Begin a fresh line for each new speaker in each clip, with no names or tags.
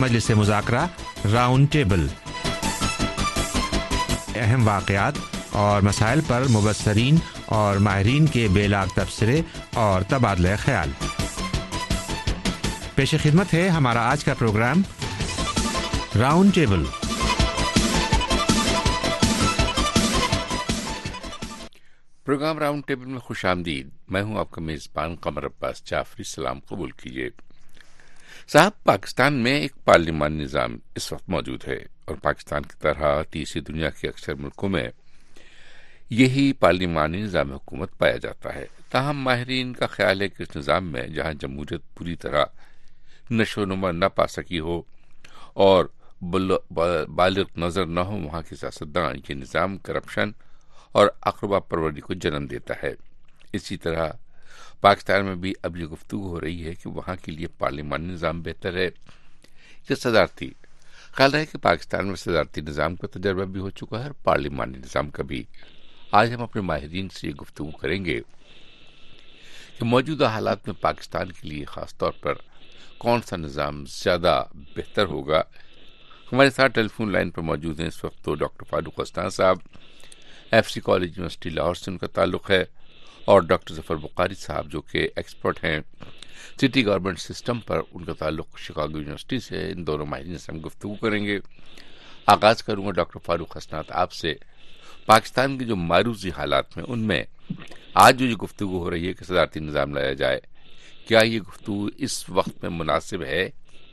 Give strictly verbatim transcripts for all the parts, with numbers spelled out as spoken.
मजलिस मुज़ाकरा round table, अहम वाक़यात और मसाइल पर मुबस्सरीन और माहिरीन के बेलाग तबसरे और तबादला ख्याल। पेश खिदमत है हमारा आज का programme round table.
Programme round table में खुश आमदीद। मैं हूं आपका मेज़बान कमर अब्बास जाफरी। सलाम कबूल कीजिए। साहब, पाकिस्तान में एक पार्लिमानी निज़ाम इस वक्त मौजूद है और पाकिस्तान की तरह तीसरी दुनिया के अक्सर मुल्कों में यही पार्लिमानी निज़ाम हुकूमत पाया जाता है। ताहम माहिरीन का ख्याल है कि इस निज़ाम में जहां जमहूरियत पूरी तरह नशोनुमा न पा सकी हो और बालिग नजर न हो, वहां के सियासतदान ये निज़ाम करप्शन और अक़रबा परवरी को जन्म देता है। इसी तरह पाकिस्तान में भी अब ये गुफ्तगू हो रही है कि वहां के लिए पार्लिमानी निज़ाम बेहतर है या सदारती। ख्याल है कि पाकिस्तान में सदारती निज़ाम का तजर्बा भी हो चुका है और पार्लिमानी निज़ाम का भी। आज हम अपने माहिरीन से ये गुफ्तगू करेंगे कि मौजूदा हालात में पाकिस्तान के लिए खास तौर पर कौन सा निज़ाम ज़्यादा बेहतर होगा। हमारे साथ टेलीफोन लाइन पर मौजूद हैं इस वक्त तो डॉक्टर फारूक हसनान साहब, F C college university Lahore से उनका ताल्लुक़ है, और डॉक्टर ज़फ़र बुखारी साहब जो कि एक्सपर्ट हैं सिटी गवर्नमेंट सिस्टम पर, उनका ताल्लुक़ शिकागो यूनिवर्सिटी से। इन दोनों माहिरीन से हम गुफ्तगू करेंगे। आगाज़ करूँगा डॉक्टर फारूक हसनान आपसे। पाकिस्तान के जो मारूजी हालात में उनमें आज जो ये गुफ्तगू हो रही है कि सदारती निज़ाम लाया जाए, क्या ये गुफ्तगू इस वक्त में मुनासिब है?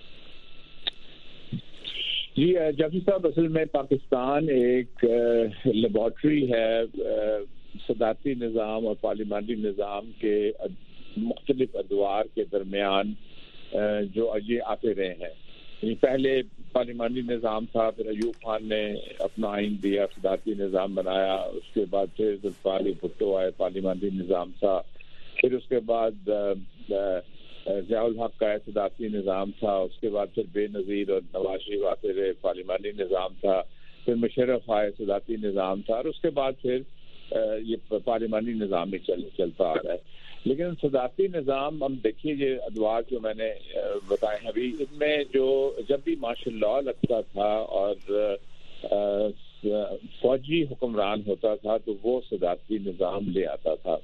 जी जाफरी साहब, असल में पाकिस्तान एक लेबॉर्ट्री है सदारती निज़ाम और पार्लिमानी निज़ाम के मुख्तलिफ अदवार के दरमियान जो ये आते रहे हैं। पहले पार्लिमानी निज़ाम था, फिर अयूब खान ने अपना आइन दिया, सदारती निज़ाम बनाया। उसके बाद फिर जुल्फ़िकार भुट्टो आए, पार्लिमानी निज़ाम था। फिर उसके बाद ज़ियाउल हक का सदारती निज़ाम था। उसके बाद फिर बेनज़ीर और नवाज शरीफ आते रहे, पार्लिमानी निज़ाम था। फिर मुशर्रफ आए, सदारती निज़ाम था। और उसके बाद फिर ये पार्लिमानी निज़ाम भी चल, चलता आ रहा है। लेकिन सदारती निज़ाम हम देखिए, ये अदवार जो मैंने बताए हैं अभी, इनमें जो जब भी मार्शल लॉ लगता था और फौजी हुक्मरान होता था तो वो सदारती निज़ाम ले आता था।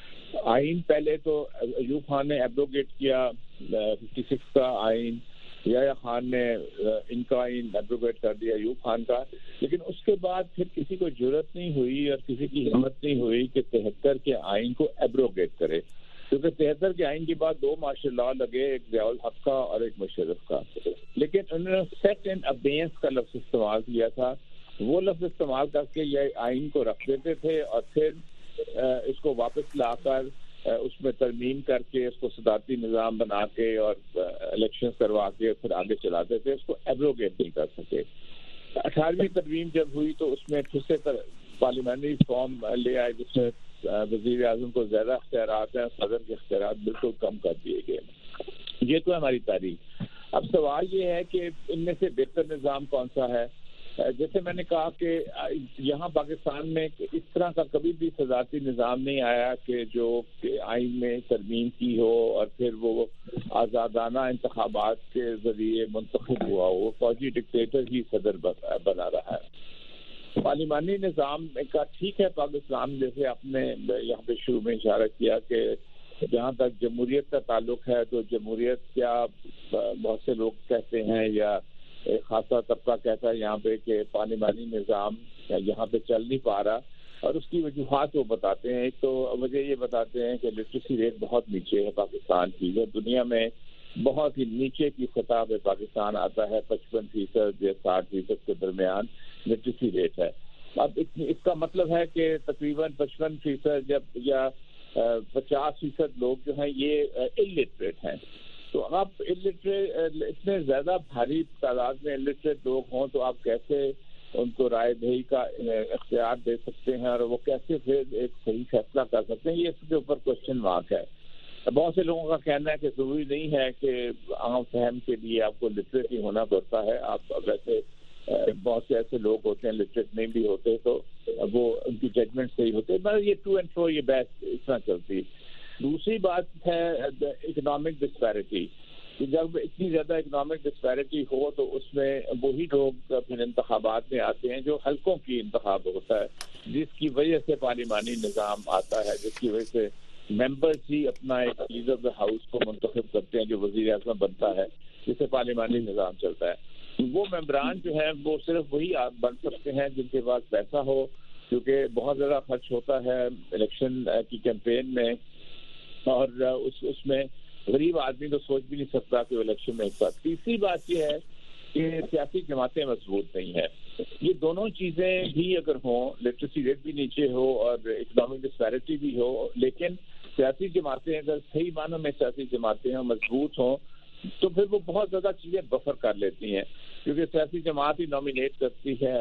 आइन पहले तो अयूब खान ने एब्रोगेट किया फिफ्टी सिक्स का आइन, याया खान ने इनका आइन एब्रोगेट कर दिया अयूब खान का। लेकिन उसके बाद फिर किसी को जरूरत नहीं हुई और किसी की हिम्मत नहीं हुई कि तिहत्तर के आइन को एब्रोगेट करे, क्योंकि तिहत्तर के आइन के बाद दो मार्शल लॉ लगे, एक ज़ियाउल हक का और एक मुशर्रफ का। लेकिन उन्होंने सेट एंड अबेंस का लफ्ज़ इस्तेमाल किया था। वो लफ्ज़ इस्तेमाल करके ये आइन को रख देते थे और फिर इसको वापस लाकर उसमें तरमीम करके उसको सदारती निज़ाम बना के और इलेक्शन करवा के फिर आगे चलाते थे। उसको एब्रोगेट नहीं कर सके। अठारहवीं तरमीम जब हुई तो उसमें फिर से पार्लियामेंट्री फॉर्म ले आए जिसमें वज़ीर आज़म को ज़्यादा इख्तियारात हैं, सदर के इख्तियारात बिल्कुल कम कर दिए गए। ये तो है हमारी तारीख। अब सवाल ये है कि इनमें से बेहतर निज़ाम कौन सा है। जैसे मैंने कहा कि यहाँ पाकिस्तान में इस तरह का कभी भी सदारती निज़ाम नहीं आया कि जो आइन में तरमीम की हो और फिर वो आज़ादाना इंतखाबात के ज़रिए मुंतखब हुआ हो। फौजी डिक्टेटर ही सदर बना रहा है। पार्लिमानी निज़ाम का ठीक है, पाकिस्तान जैसे आपने यहाँ पे शुरू में इशारा किया कि जहाँ तक जमहूरियत का ताल्लुक है तो जमहूरियत क्या बहुत से लोग कहते हैं या एक खासा तबका कहता है यहाँ पे कि पार्लिमानी निज़ाम यहाँ पे चल नहीं पा रहा, और उसकी वजूहात वो बताते हैं। एक तो वजह ये बताते हैं कि लिटरेसी रेट बहुत नीचे है पाकिस्तान की, जो दुनिया में बहुत ही नीचे की सतह पे पाकिस्तान आता है। पचपन फीसद या साठ फीसद के दरमियान लिटरेसी रेट है। अब इसका मतलब है कि तकरीबन पचपन फीसद जब या पचास फीसद लोग जो हैं ये इलिटरेट हैं। तो आप इलिटरेट इतने ज़्यादा भारी तादाद में इलिटरेट लोग हों तो आप कैसे उनको राय दही का इख्तियार दे सकते हैं और वो कैसे फिर एक सही फैसला कर सकते हैं, ये इसके ऊपर क्वेश्चन मार्क है। बहुत से लोगों का कहना है कि ज़रूरी नहीं है कि आम फहम के लिए आपको लिटरेट ही होना पड़ता है। आप वैसे बहुत से ऐसे लोग होते हैं लिटरेट नहीं भी होते तो वो उनकी जजमेंट सही होते हैं, मगर ये टू एंड फ्रो ये बहस इस तरह चलती। दूसरी बात है इकोनॉमिक डिस्पैरिटी। کہ جب اتنی زیادہ اکنامک ڈسپیرٹی ہو تو اس میں وہی لوگ پھر انتخابات میں آتے ہیں جو حلقوں کی انتخاب ہوتا ہے، جس کی وجہ سے پارلیمانی نظام آتا ہے، جس کی وجہ سے ممبرز ہی اپنا ایک لیڈر آف دا ہاؤس کو منتخب کرتے ہیں جو وزیر اعظم بنتا ہے، جس سے پارلیمانی نظام چلتا ہے۔ وہ ممبران جو ہیں وہ صرف وہی بن سکتے ہیں جن کے پاس پیسہ ہو، کیونکہ بہت زیادہ خرچ ہوتا ہے الیکشن کی کیمپین میں، اور اس اس میں غریب آدمی تو سوچ بھی نہیں سکتا کہ وہ الیکشن میں حصہ۔ تیسری بات یہ ہے کہ سیاسی جماعتیں مضبوط نہیں ہیں۔ یہ دونوں چیزیں بھی اگر ہوں، لٹریسی ریٹ بھی نیچے ہو اور اکنامک ڈسپیرٹی بھی ہو، لیکن سیاسی جماعتیں اگر صحیح معنوں میں سیاسی جماعتیں ہوں، مضبوط ہوں، تو پھر وہ بہت زیادہ چیزیں بفر کر لیتی ہیں، کیونکہ سیاسی جماعت ہی نامینیٹ کرتی ہے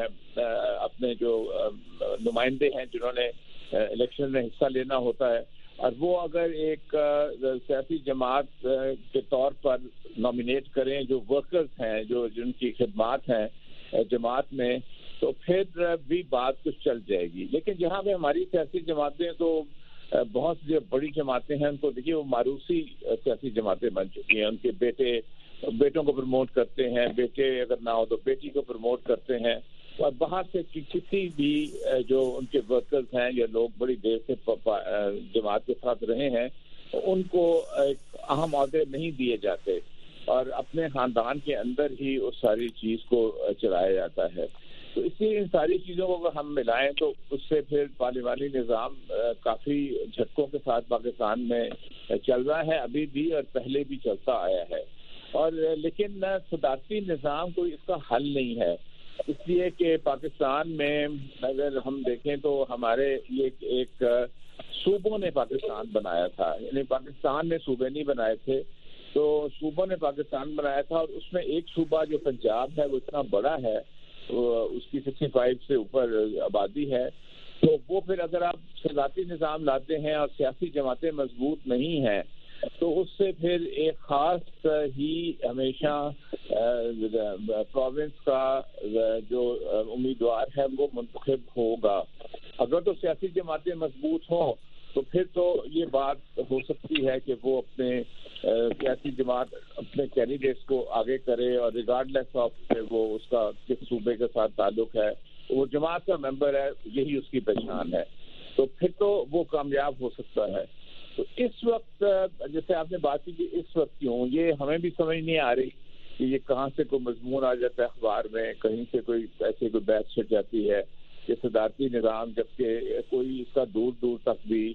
اپنے جو نمائندے ہیں جنہوں نے الیکشن میں حصہ لینا ہوتا ہے، اور وہ اگر ایک سیاسی جماعت کے طور پر نامینیٹ کریں جو ورکرز ہیں، جو جن کی خدمات ہیں جماعت میں، تو پھر بھی بات کچھ چل جائے گی۔ لیکن جہاں پہ ہماری سیاسی جماعتیں تو بہت جو بڑی جماعتیں ہیں ان کو دیکھیے وہ معروسی سیاسی جماعتیں بن چکی ہیں، ان کے بیٹے بیٹوں کو پروموٹ کرتے ہیں، بیٹے اگر نہ ہو تو بیٹی کو پروموٹ کرتے ہیں، اور باہر سے کسی بھی جو ان کے ورکرز ہیں یا لوگ بڑی دیر سے جماعت کے ساتھ رہے ہیں ان کو ایک اہم عہدے نہیں دیے جاتے، اور اپنے خاندان کے اندر ہی اس ساری چیز کو چلایا جاتا ہے۔ تو اس لیے ان ساری چیزوں کو اگر ہم ملائیں تو اس سے پھر پارلیمانی نظام کافی جھٹکوں کے ساتھ پاکستان میں چل رہا ہے ابھی بھی، اور پہلے بھی چلتا آیا ہے، اور لیکن صدارتی نظام کوئی اس کا حل نہیں ہے، اس لیے کہ پاکستان میں اگر ہم دیکھیں تو ہمارے یہ ایک صوبوں نے پاکستان بنایا تھا، یعنی پاکستان نے صوبے نہیں بنائے تھے، تو صوبوں نے پاکستان بنایا تھا، اور اس میں ایک صوبہ جو پنجاب ہے وہ اتنا بڑا ہے، اس کی سکسٹی فائیو سے اوپر آبادی ہے، تو وہ پھر اگر آپ صدارتی نظام لاتے ہیں اور سیاسی جماعتیں مضبوط نہیں ہیں تو اس سے پھر ایک خاص ہی ہمیشہ پروونس کا جو امیدوار ہے وہ منتخب ہوگا۔ اگر تو سیاسی جماعتیں مضبوط ہوں تو پھر تو یہ بات ہو سکتی ہے کہ وہ اپنے سیاسی جماعت اپنے کینڈیڈیٹس کو آگے کرے، اور ریگارڈلیس آف وہ اس کا کس صوبے کے ساتھ تعلق ہے، وہ جماعت کا ممبر ہے، یہی اس کی پہچان ہے، تو پھر تو وہ کامیاب ہو سکتا ہے۔ تو اس وقت جیسے آپ نے بات کی کہ اس وقت کیوں، یہ ہمیں بھی سمجھ نہیں آ رہی کہ یہ کہاں سے کوئی مضمون آ جاتا ہے اخبار میں، کہیں سے کوئی ایسے کوئی بحث چھٹ جاتی ہے کہ صدارتی نظام، جبکہ کوئی اس کا دور دور تک بھی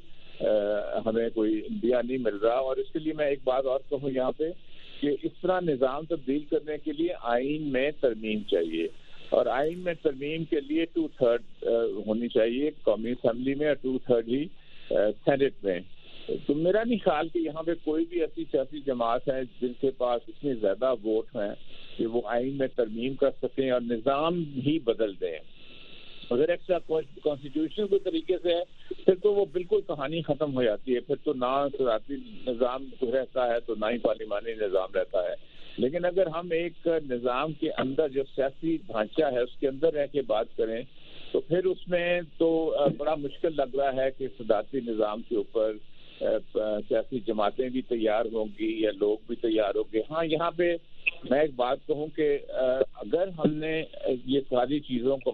ہمیں کوئی انڈیا نہیں مل رہا۔ اور اس کے لیے میں ایک بات اور کہوں یہاں پہ کہ اس طرح نظام تبدیل کرنے کے لیے آئین میں ترمیم چاہیے، اور آئین میں ترمیم کے لیے ٹو تھرڈ ہونی چاہیے قومی اسمبلی میں، اور ٹو تھرڈ ہی سینٹ میں۔ تو میرا نہیں خیال کہ یہاں پہ کوئی بھی ایسی سیاسی جماعت ہے جن کے پاس اتنے زیادہ ووٹ ہیں کہ وہ آئین میں ترمیم کر سکیں اور نظام ہی بدل دیں۔ اگر ایسا کانسٹیٹیوشن کے طریقے سے ہے پھر تو وہ بالکل کہانی ختم ہو جاتی ہے، پھر تو نہ صدارتی نظام رہتا ہے تو نہ ہی پارلیمانی نظام رہتا ہے۔ لیکن اگر ہم ایک نظام کے اندر جو سیاسی ڈھانچہ ہے اس کے اندر رہ کے بات کریں تو پھر اس میں تو بڑا مشکل لگ رہا ہے کہ صدارتی نظام کے اوپر سیاسی جماعتیں بھی تیار ہوں گی یا لوگ بھی تیار ہوں گے۔ ہاں یہاں پہ میں ایک بات کہوں کہ اگر ہم نے یہ ساری چیزوں کو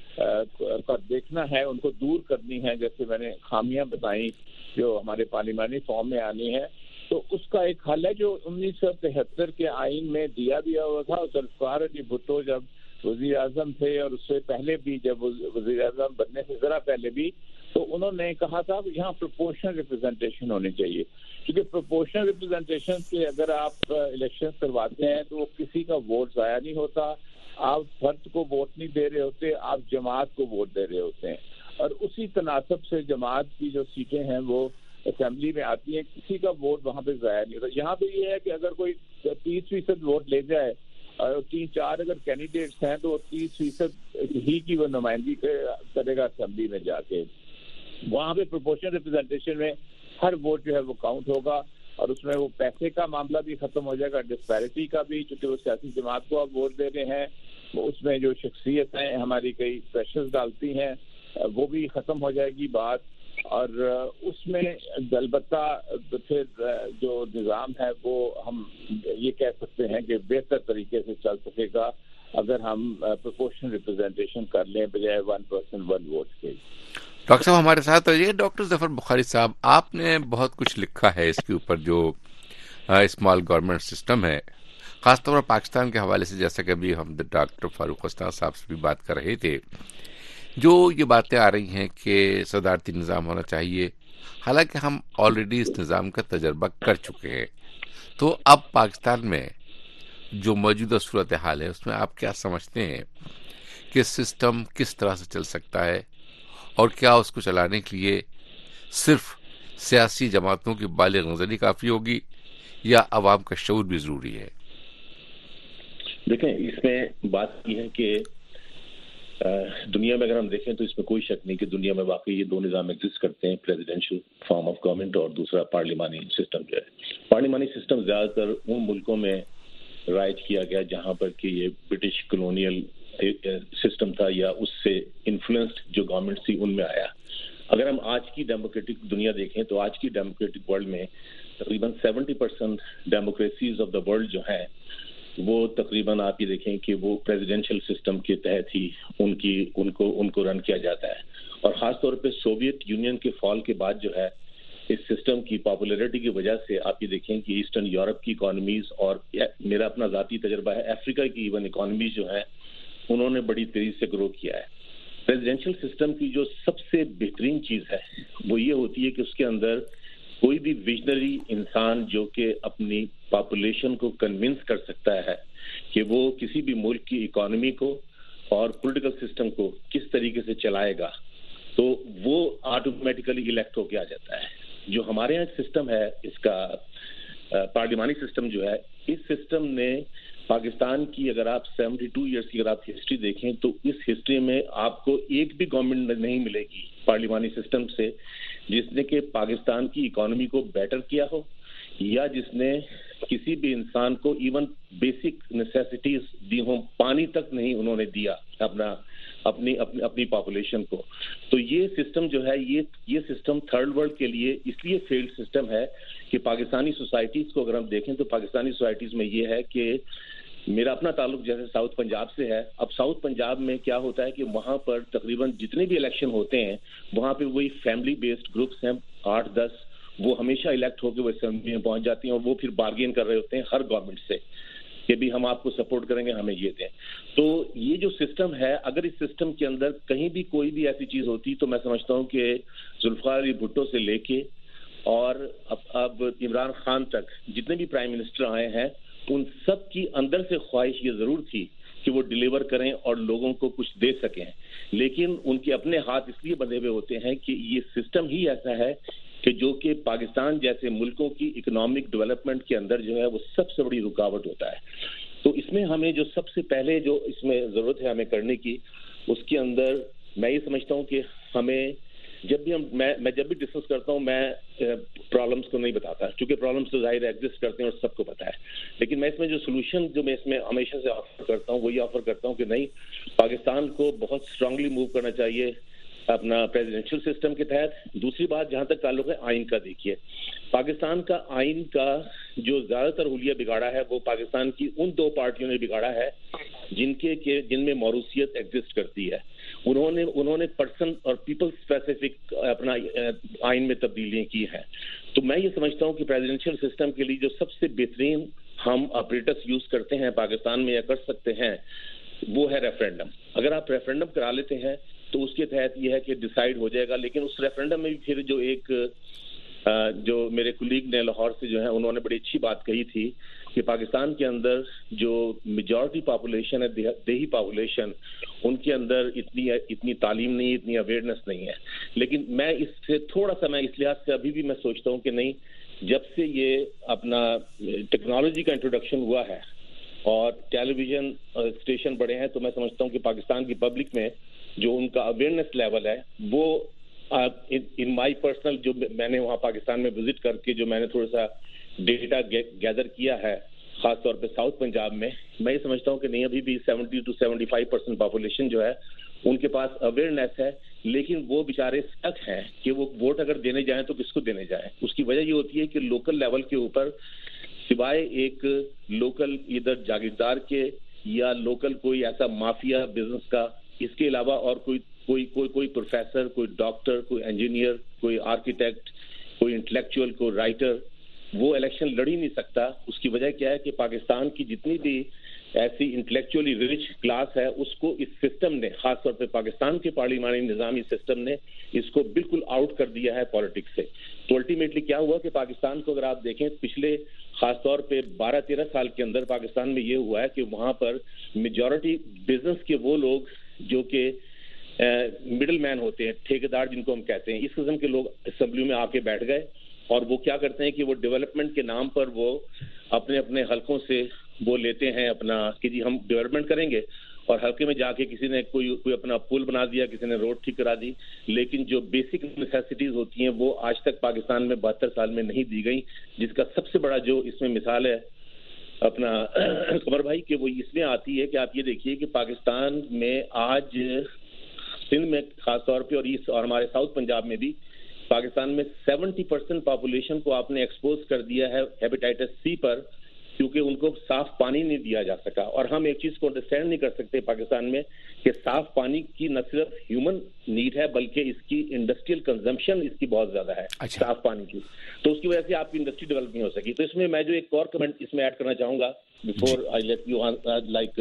کا دیکھنا ہے، ان کو دور کرنی ہے، جیسے میں نے خامیاں بتائیں جو ہمارے پارلیمانی فارم میں آنی ہے، تو اس کا ایک حل ہے جو انیس سو تہتر کے آئین میں دیا دیا ہوا تھا۔ ذوالفقار علی بھٹو جب وزیر اعظم تھے اور اس سے پہلے بھی جب وزیر اعظم بننے سے ذرا پہلے بھی، تو انہوں نے کہا تھا کہ یہاں پروپورشنل ریپرزنٹیشن ہونی چاہیے، کیونکہ پروپورشنل ریپرزنٹیشن سے اگر آپ الیکشن کرواتے ہیں تو وہ کسی کا ووٹ ضائع نہیں ہوتا، آپ فرد کو ووٹ نہیں دے رہے ہوتے، آپ جماعت کو ووٹ دے رہے ہوتے ہیں، اور اسی تناسب سے جماعت کی جو سیٹیں ہیں وہ اسمبلی میں آتی ہیں، کسی کا ووٹ وہاں پہ ضائع نہیں ہوتا۔ یہاں پہ یہ ہے کہ اگر کوئی تیس فیصد ووٹ لے جائے اور تین چار اگر کینڈیڈیٹس ہیں تو وہ تیس فیصد ہی کی وہ نمائندگی کرے گا اسمبلی میں جا کے۔ وہاں پہ پروپورشنل ریپرزنٹیشن میں ہر ووٹ جو ہے وہ کاؤنٹ ہوگا، اور اس میں وہ پیسے کا معاملہ بھی ختم ہو جائے گا، ڈسپیرٹی کا بھی، چونکہ وہ سیاسی جماعت کو آپ ووٹ دے رہے ہیں، اس میں جو شخصیت ہیں ہماری کئی پریشرز ڈالتی ہیں وہ بھی ختم ہو جائے گی بات، اور اس میں البتہ پھر جو نظام ہے وہ ہم یہ کہہ سکتے ہیں کہ بہتر طریقے سے چل سکے گا اگر ہم پروپورشنل ریپرزینٹیشن کر لیں بجائے ون پرسن ون ووٹ کے.
ڈاکٹر صاحب ہمارے ساتھ رہیے. ڈاکٹر ظفر بخاری صاحب, آپ نے بہت کچھ لکھا ہے اس کے اوپر, جو اسمال گورنمنٹ سسٹم ہے, خاص طور پر پاکستان کے حوالے سے, جیسا کہ ابھی ہم ڈاکٹر فاروق استاد صاحب سے بھی بات کر رہے تھے, جو یہ باتیں آ رہی ہیں کہ صدارتی نظام ہونا چاہیے, حالانکہ ہم آلریڈی اس نظام کا تجربہ کر چکے ہیں. تو اب پاکستان میں جو موجودہ صورتحال ہے اس میں آپ کیا سمجھتے ہیں کہ سسٹم کس طرح سے چل سکتا ہے, اور کیا اس کو چلانے کے لیے صرف سیاسی جماعتوں کی بالغ نظری کافی ہوگی یا عوام کا شعور بھی ضروری ہے؟
دیکھیں, اس میں بات یہ ہے کہ دنیا میں اگر ہم دیکھیں تو اس میں کوئی شک نہیں کہ دنیا میں واقعی یہ دو نظام ایگزسٹ کرتے ہیں, پریزیڈینشل فارم آف گورنمنٹ اور دوسرا پارلیمانی سسٹم جو ہے. پارلیمانی سسٹم زیادہ تر ان ملکوں میں رائج کیا گیا جہاں پر کہ یہ برٹش کلونیل سسٹم تھا یا اس سے انفلوئنسڈ جو گورنمنٹ تھی ان میں آیا. اگر ہم آج کی ڈیموکریٹک دنیا دیکھیں تو آج کی ڈیموکریٹک ورلڈ میں تقریباً seventy percent democracies of the world جو ہیں وہ تقریباً آپ یہ دیکھیں کہ وہ پریزیڈینشل سسٹم کے تحت ہی ان کی ان کو ان کو رن کیا جاتا ہے. اور خاص طور پہ سوویت یونین کے فال کے بعد جو ہے اس سسٹم کی پاپولیرٹی کی وجہ سے آپ یہ دیکھیں کہ ایسٹرن یورپ کی اکانومیز اور میرا اپنا ذاتی تجربہ ہے افریقہ کی ایون اکانومیز جو ہیں انہوں نے بڑی تیزی سے گرو کیا ہے. پریزیڈینشل سسٹم کی جو سب سے بہترین چیز ہے وہ یہ ہوتی ہے کہ اس کے اندر کوئی بھی ویژنری انسان جو کہ اپنی پاپولیشن کو کنونس کر سکتا ہے کہ وہ کسی بھی ملک کی اکانومی کو اور پولیٹیکل سسٹم کو کس طریقے سے چلائے گا, تو وہ آٹومیٹیکلی الیکٹ ہو کے آ جاتا ہے. جو ہمارے یہاں سسٹم ہے اس کا پارلیمانی سسٹم جو ہے, اس سسٹم نے پاکستان کی اگر آپ سیونٹی ٹو ایئرس کی اگر آپ ہسٹری دیکھیں تو اس ہسٹری میں آپ کو ایک بھی گورنمنٹ نہیں ملے گی پارلیمانی سسٹم سے جس نے کہ پاکستان کی اکانومی کو بیٹر کیا ہو یا جس نے کسی بھی انسان کو ایون بیسک نیسیسٹیز دی ہوں. پانی تک نہیں انہوں نے دیا اپنا اپنی اپنی اپنی پاپولیشن کو. تو یہ سسٹم جو ہے یہ یہ سسٹم تھرڈ ورلڈ کے لیے اس لیے فیلڈ سسٹم ہے کہ پاکستانی سوسائٹیز کو اگر ہم دیکھیں تو پاکستانی سوسائٹیز میں یہ ہے کہ میرا اپنا تعلق جیسے ساؤتھ پنجاب سے ہے. اب ساؤتھ پنجاب میں کیا ہوتا ہے کہ وہاں پر تقریباً جتنے بھی الیکشن ہوتے ہیں وہاں پہ وہی فیملی بیسڈ گروپس ہیں آٹھ دس, وہ ہمیشہ الیکٹ ہو کے وہ اسمبلی میں پہنچ جاتی ہیں اور وہ پھر بارگین کر رہے ہوتے ہیں ہر گورنمنٹ سے کہ بھی ہم آپ کو سپورٹ کریں گے, ہمیں یہ دیں. تو یہ جو سسٹم ہے اگر اس سسٹم کے اندر کہیں بھی کوئی بھی ایسی چیز ہوتی تو میں سمجھتا ہوں کہ ذوالفقار علی بھٹو سے لے کے اور اب اب عمران خان تک جتنے بھی پرائم منسٹر آئے ہیں ان سب کی اندر سے خواہش یہ ضرور تھی کہ وہ ڈیلیور کریں اور لوگوں کو کچھ دے سکیں, لیکن ان کے اپنے ہاتھ اس لیے بندھے ہوئے ہوتے ہیں کہ یہ سسٹم ہی ایسا ہے کہ جو کہ پاکستان جیسے ملکوں کی اکنامک ڈیولپمنٹ کے اندر جو ہے وہ سب سے بڑی رکاوٹ ہوتا ہے. تو اس میں ہمیں جو سب سے پہلے جو اس میں ضرورت ہے ہمیں کرنے کی, اس کے اندر میں یہ سمجھتا ہوں کہ ہمیں جب بھی ہم میں میں جب بھی ڈسکس کرتا ہوں میں پرابلمس کو نہیں بتاتا کیونکہ پرابلمس تو ظاہر ایگزسٹ کرتے ہیں اور سب کو پتہ ہے, لیکن میں اس میں جو سولوشن جو میں اس میں ہمیشہ سے آفر کرتا ہوں وہ یہ آفر کرتا ہوں کہ نہیں, پاکستان کو بہت اسٹرانگلی موو کرنا چاہیے اپنا پریزیڈینشل سسٹم کے تحت. دوسری بات جہاں تک تعلق ہے آئین کا, دیکھیے پاکستان کا آئین کا جو زیادہ تر حلیہ بگاڑا ہے وہ پاکستان کی ان دو پارٹیوں نے بگاڑا ہے جن کے جن میں موروثیت ایگزسٹ کرتی ہے. انہوں نے انہوں نے پرسن اور پیپل اسپیسیفک اپنا آئین میں تبدیلیاں کی ہیں. تو میں یہ سمجھتا ہوں کہ پریزیڈینشل سسٹم کے لیے جو سب سے بہترین ہم آپریٹرس یوز کرتے ہیں پاکستان میں یا کر سکتے ہیں وہ ہے ریفرینڈم. اگر آپ ریفرینڈم کرا لیتے ہیں تو اس کے تحت یہ ہے کہ ڈیسائیڈ ہو جائے گا, لیکن اس ریفرینڈم میں بھی پھر جو ایک جو میرے کولیگ نے لاہور سے جو ہے انہوں نے بڑی اچھی بات کہی تھی کہ پاکستان کے اندر جو میجورٹی پاپولیشن ہے دیہی پاپولیشن, ان کے اندر اتنی اتنی تعلیم نہیں, اتنی اویئرنیس نہیں ہے. لیکن میں اس سے تھوڑا سا میں اس لحاظ سے ابھی بھی میں سوچتا ہوں کہ نہیں, جب سے یہ اپنا ٹیکنالوجی کا انٹروڈکشن ہوا ہے اور ٹیلی ویژن اسٹیشن بڑے ہیں تو میں سمجھتا ہوں کہ پاکستان کی پبلک میں جو ان کا اویئرنیس لیول ہے وہ ان مائی پرسنل جو میں نے وہاں پاکستان میں وزٹ کر کے جو میں نے تھوڑا سا ڈیٹا گیدر کیا ہے خاص طور پہ ساؤتھ پنجاب میں, میں یہ سمجھتا ہوں کہ نہیں ابھی بھی seventy two seventy five percent population جو ہے ان کے پاس اویئرنیس ہے، لیکن وہ بیچارے اسٹک ہیں کہ وہ ووٹ اگر دینے جائیں تو کس کو دینے جائیں. اس کی وجہ یہ ہوتی ہے کہ لوکل لیول کے اوپر سوائے ایک لوکل ادھر جاگیردار کے یا لوکل کوئی ایسا مافیا بزنس کا، اس کے علاوہ اور کوئی کوئی کوئی کوئی پروفیسر، کوئی ڈاکٹر، کوئی انجینئر، کوئی آرکیٹیکٹ، کوئی انٹلیکچوئل، کوئی رائٹر وہ الیکشن لڑ ہی نہیں سکتا. اس کی وجہ کیا ہے کہ پاکستان کی جتنی بھی ایسی انٹلیکچولی ریچ کلاس ہے اس کو اس سسٹم نے، خاص طور پہ پاکستان کے پارلیمانی نظامی سسٹم نے اس کو بالکل آؤٹ کر دیا ہے پالیٹکس سے. تو الٹیمیٹلی کیا ہوا کہ پاکستان کو اگر آپ دیکھیں پچھلے خاص طور پہ بارہ تیرہ سال کے اندر پاکستان میں یہ ہوا ہے کہ وہاں پر میجورٹی بزنس کے وہ لوگ جو کہ مڈل مین ہوتے ہیں، ٹھیکیدار جن کو ہم کہتے ہیں، اس قسم کے لوگ اسمبلی میں آ کے بیٹھ گئے اور وہ کیا کرتے ہیں کہ وہ ڈیولپمنٹ کے نام پر وہ اپنے اپنے حلقوں سے وہ لیتے ہیں اپنا کہ جی ہم ڈیولپمنٹ کریں گے، اور حلقے میں جا کے کسی نے کوئی کوئی اپنا پل بنا دیا، کسی نے روڈ ٹھیک کرا دی، لیکن جو بیسک نیسیسٹیز ہوتی ہیں وہ آج تک پاکستان میں بہتر سال میں نہیں دی گئی. جس کا سب سے بڑا جو اس میں مثال ہے اپنا قمر بھائی کہ وہ اس میں آتی ہے کہ آپ یہ دیکھیے کہ پاکستان میں آج سندھ میں خاص طور پہ اور ایسٹ اور ہمارے ساؤتھ پنجاب میں بھی پاکستان میں سیونٹی پرسینٹ پاپولیشن کو آپ نے ایکسپوز کر دیا ہے ہیپیٹائٹس سی پر، کیونکہ ان کو صاف پانی نہیں دیا جا سکا. اور ہم ایک چیز کو انڈرسٹینڈ نہیں کر سکتے پاکستان میں کہ صاف پانی کی نہ صرف ہیومن نیڈ ہے بلکہ اس کی انڈسٹریل کنزمپشن اس کی بہت زیادہ ہے. اچھا. صاف پانی کی، تو اس کی وجہ سے آپ کی انڈسٹری ڈیولپ نہیں ہو سکی. تو اس میں میں جو ایک اور کمنٹ اس میں ایڈ کرنا چاہوں گا before I let you like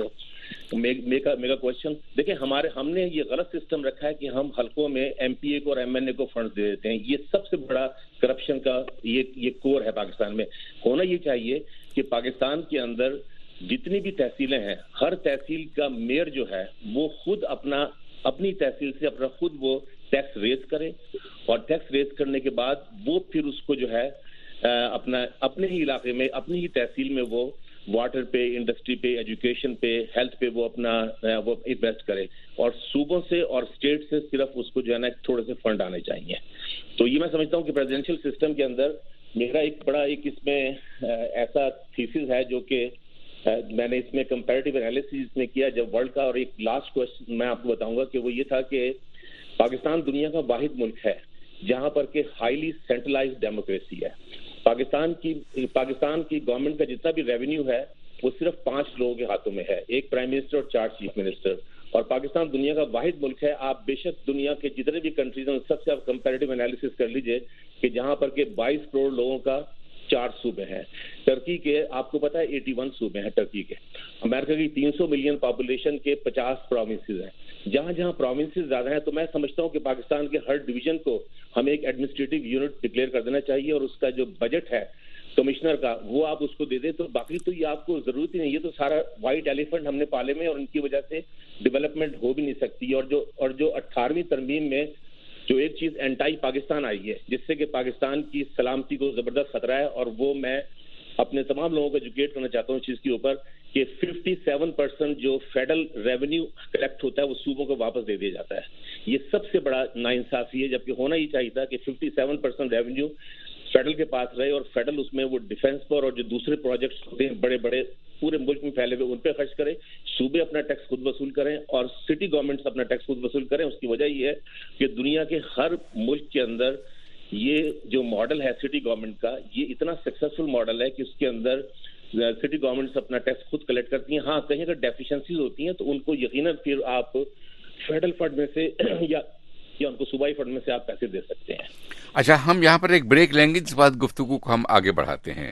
make a question. دیکھیں ہمارے ہم نے یہ غلط سسٹم رکھا ہے کہ ہم حلقوں میں ایم پی اے کو اور ایم این اے کو فنڈ دے دیتے ہیں. یہ سب سے بڑا کرپشن کا یہ یہ کور ہے پاکستان میں. ہونا یہ چاہیے کہ پاکستان کے اندر جتنی بھی تحصیلیں ہیں ہر تحصیل کا میئر جو ہے وہ خود اپنا اپنی تحصیل سے اپنا خود وہ ٹیکس ریز کرے، اور ٹیکس ریز کرنے کے بعد وہ پھر اس کو جو ہے اپنا اپنے ہی علاقے میں اپنی ہی تحصیل میں وہ واٹر پہ، انڈسٹری پہ، ایجوکیشن پہ، ہیلتھ پہ وہ اپنا وہ انویسٹ کرے. اور صوبوں سے اور اسٹیٹ سے صرف اس کو جو ہے نا تھوڑے سے فنڈ آنے چاہیے. تو یہ میں سمجھتا ہوں کہ پریزیڈینشیل سسٹم کے اندر میرا ایک بڑا ایک اس میں ایسا تھیسس ہے جو کہ میں نے اس میں کمپیریٹیو انالیسس میں کیا جب ورلڈ کا. اور ایک لاسٹ کوشچن میں آپ کو بتاؤں گا کہ وہ یہ تھا کہ پاکستان دنیا کا واحد ملک ہے جہاں پر کہ ہائیلی سینٹرلائزڈ ڈیموکریسی ہے. پاکستان کی پاکستان کی گورنمنٹ کا جتنا بھی ریونیو ہے وہ صرف پانچ لوگوں کے ہاتھوں میں ہے، ایک پرائم منسٹر اور چار چیف منسٹر. اور پاکستان دنیا کا واحد ملک ہے. آپ بے شک دنیا کے جتنے بھی کنٹریز ہیں سب سے آپ کمپیریٹیو انالیسس کر لیجئے کہ جہاں پر کہ بائیس کروڑ لوگوں کا چار صوبے ہیں. ٹرکی کے آپ کو پتا ہے ایٹی ون صوبے ہیں ٹرکی کے. امریکہ کی تین سو ملین پاپولیشن کے پچاس پروونسز ہیں. جہاں جہاں پروونسز زیادہ ہیں تو میں سمجھتا ہوں کہ پاکستان کے ہر ڈویژن کو ہمیں ایک ایڈمنسٹریٹو یونٹ ڈکلیئر کر دینا چاہیے، اور اس کا جو بجٹ ہے کمشنر کا وہ آپ اس کو دے دیں. تو باقی تو یہ آپ کو ضرورت ہی نہیں. یہ تو سارا وائٹ ایلیفنٹ ہم نے پالے میں، اور ان کی وجہ سے ڈیولپمنٹ ہو بھی نہیں سکتی. اور جو اور جو اٹھارہویں ترمیم میں جو ایک چیز اینٹائی پاکستان آئی ہے جس سے کہ پاکستان کی سلامتی کو زبردست خطرہ ہے، اور وہ میں اپنے تمام لوگوں کو ایجوکیٹ کرنا چاہتا ہوں اس چیز کے اوپر کہ ففٹی سیون پرسینٹ جو فیڈرل ریونیو کلیکٹ ہوتا ہے وہ صوبوں کو واپس دے دیا جاتا ہے. یہ سب سے بڑا ناانصافی ہے، جبکہ ہونا یہ چاہیے تھا کہ fifty seven percent revenue federal کے پاس رہے، اور فیڈرل اس میں وہ ڈیفینس پر اور جو دوسرے پروجیکٹس ہوتے ہیں بڑے بڑے پورے ملک میں پھیلے ہوئے ان پہ خرچ کرے. صوبے اپنا ٹیکس خود وصول کریں اور سٹی گورنمنٹس اپنا ٹیکس خود وصول کریں. اس کی وجہ یہ ہے کہ دنیا کے ہر ملک کے اندر یہ جو ماڈل ہے سٹی گورنمنٹ کا یہ اتنا سکسیسفل ماڈل ہے کہ اس کے اندر سٹی گورنمنٹس اپنا ٹیکس خود کلیکٹ کرتی ہیں. ہاں کہیں اگر ڈیفیشنسیز ہوتی ہیں تو ان کو یقیناً پھر آپ فیڈرل فنڈ میں سے یا یا ان کو صوبائی فنڈ میں سے آپ پیسے دے سکتے ہیں.
اچھا ہم یہاں پر ایک بریک لیں گے، اس بعد گفتگو کو ہم آگے بڑھاتے ہیں.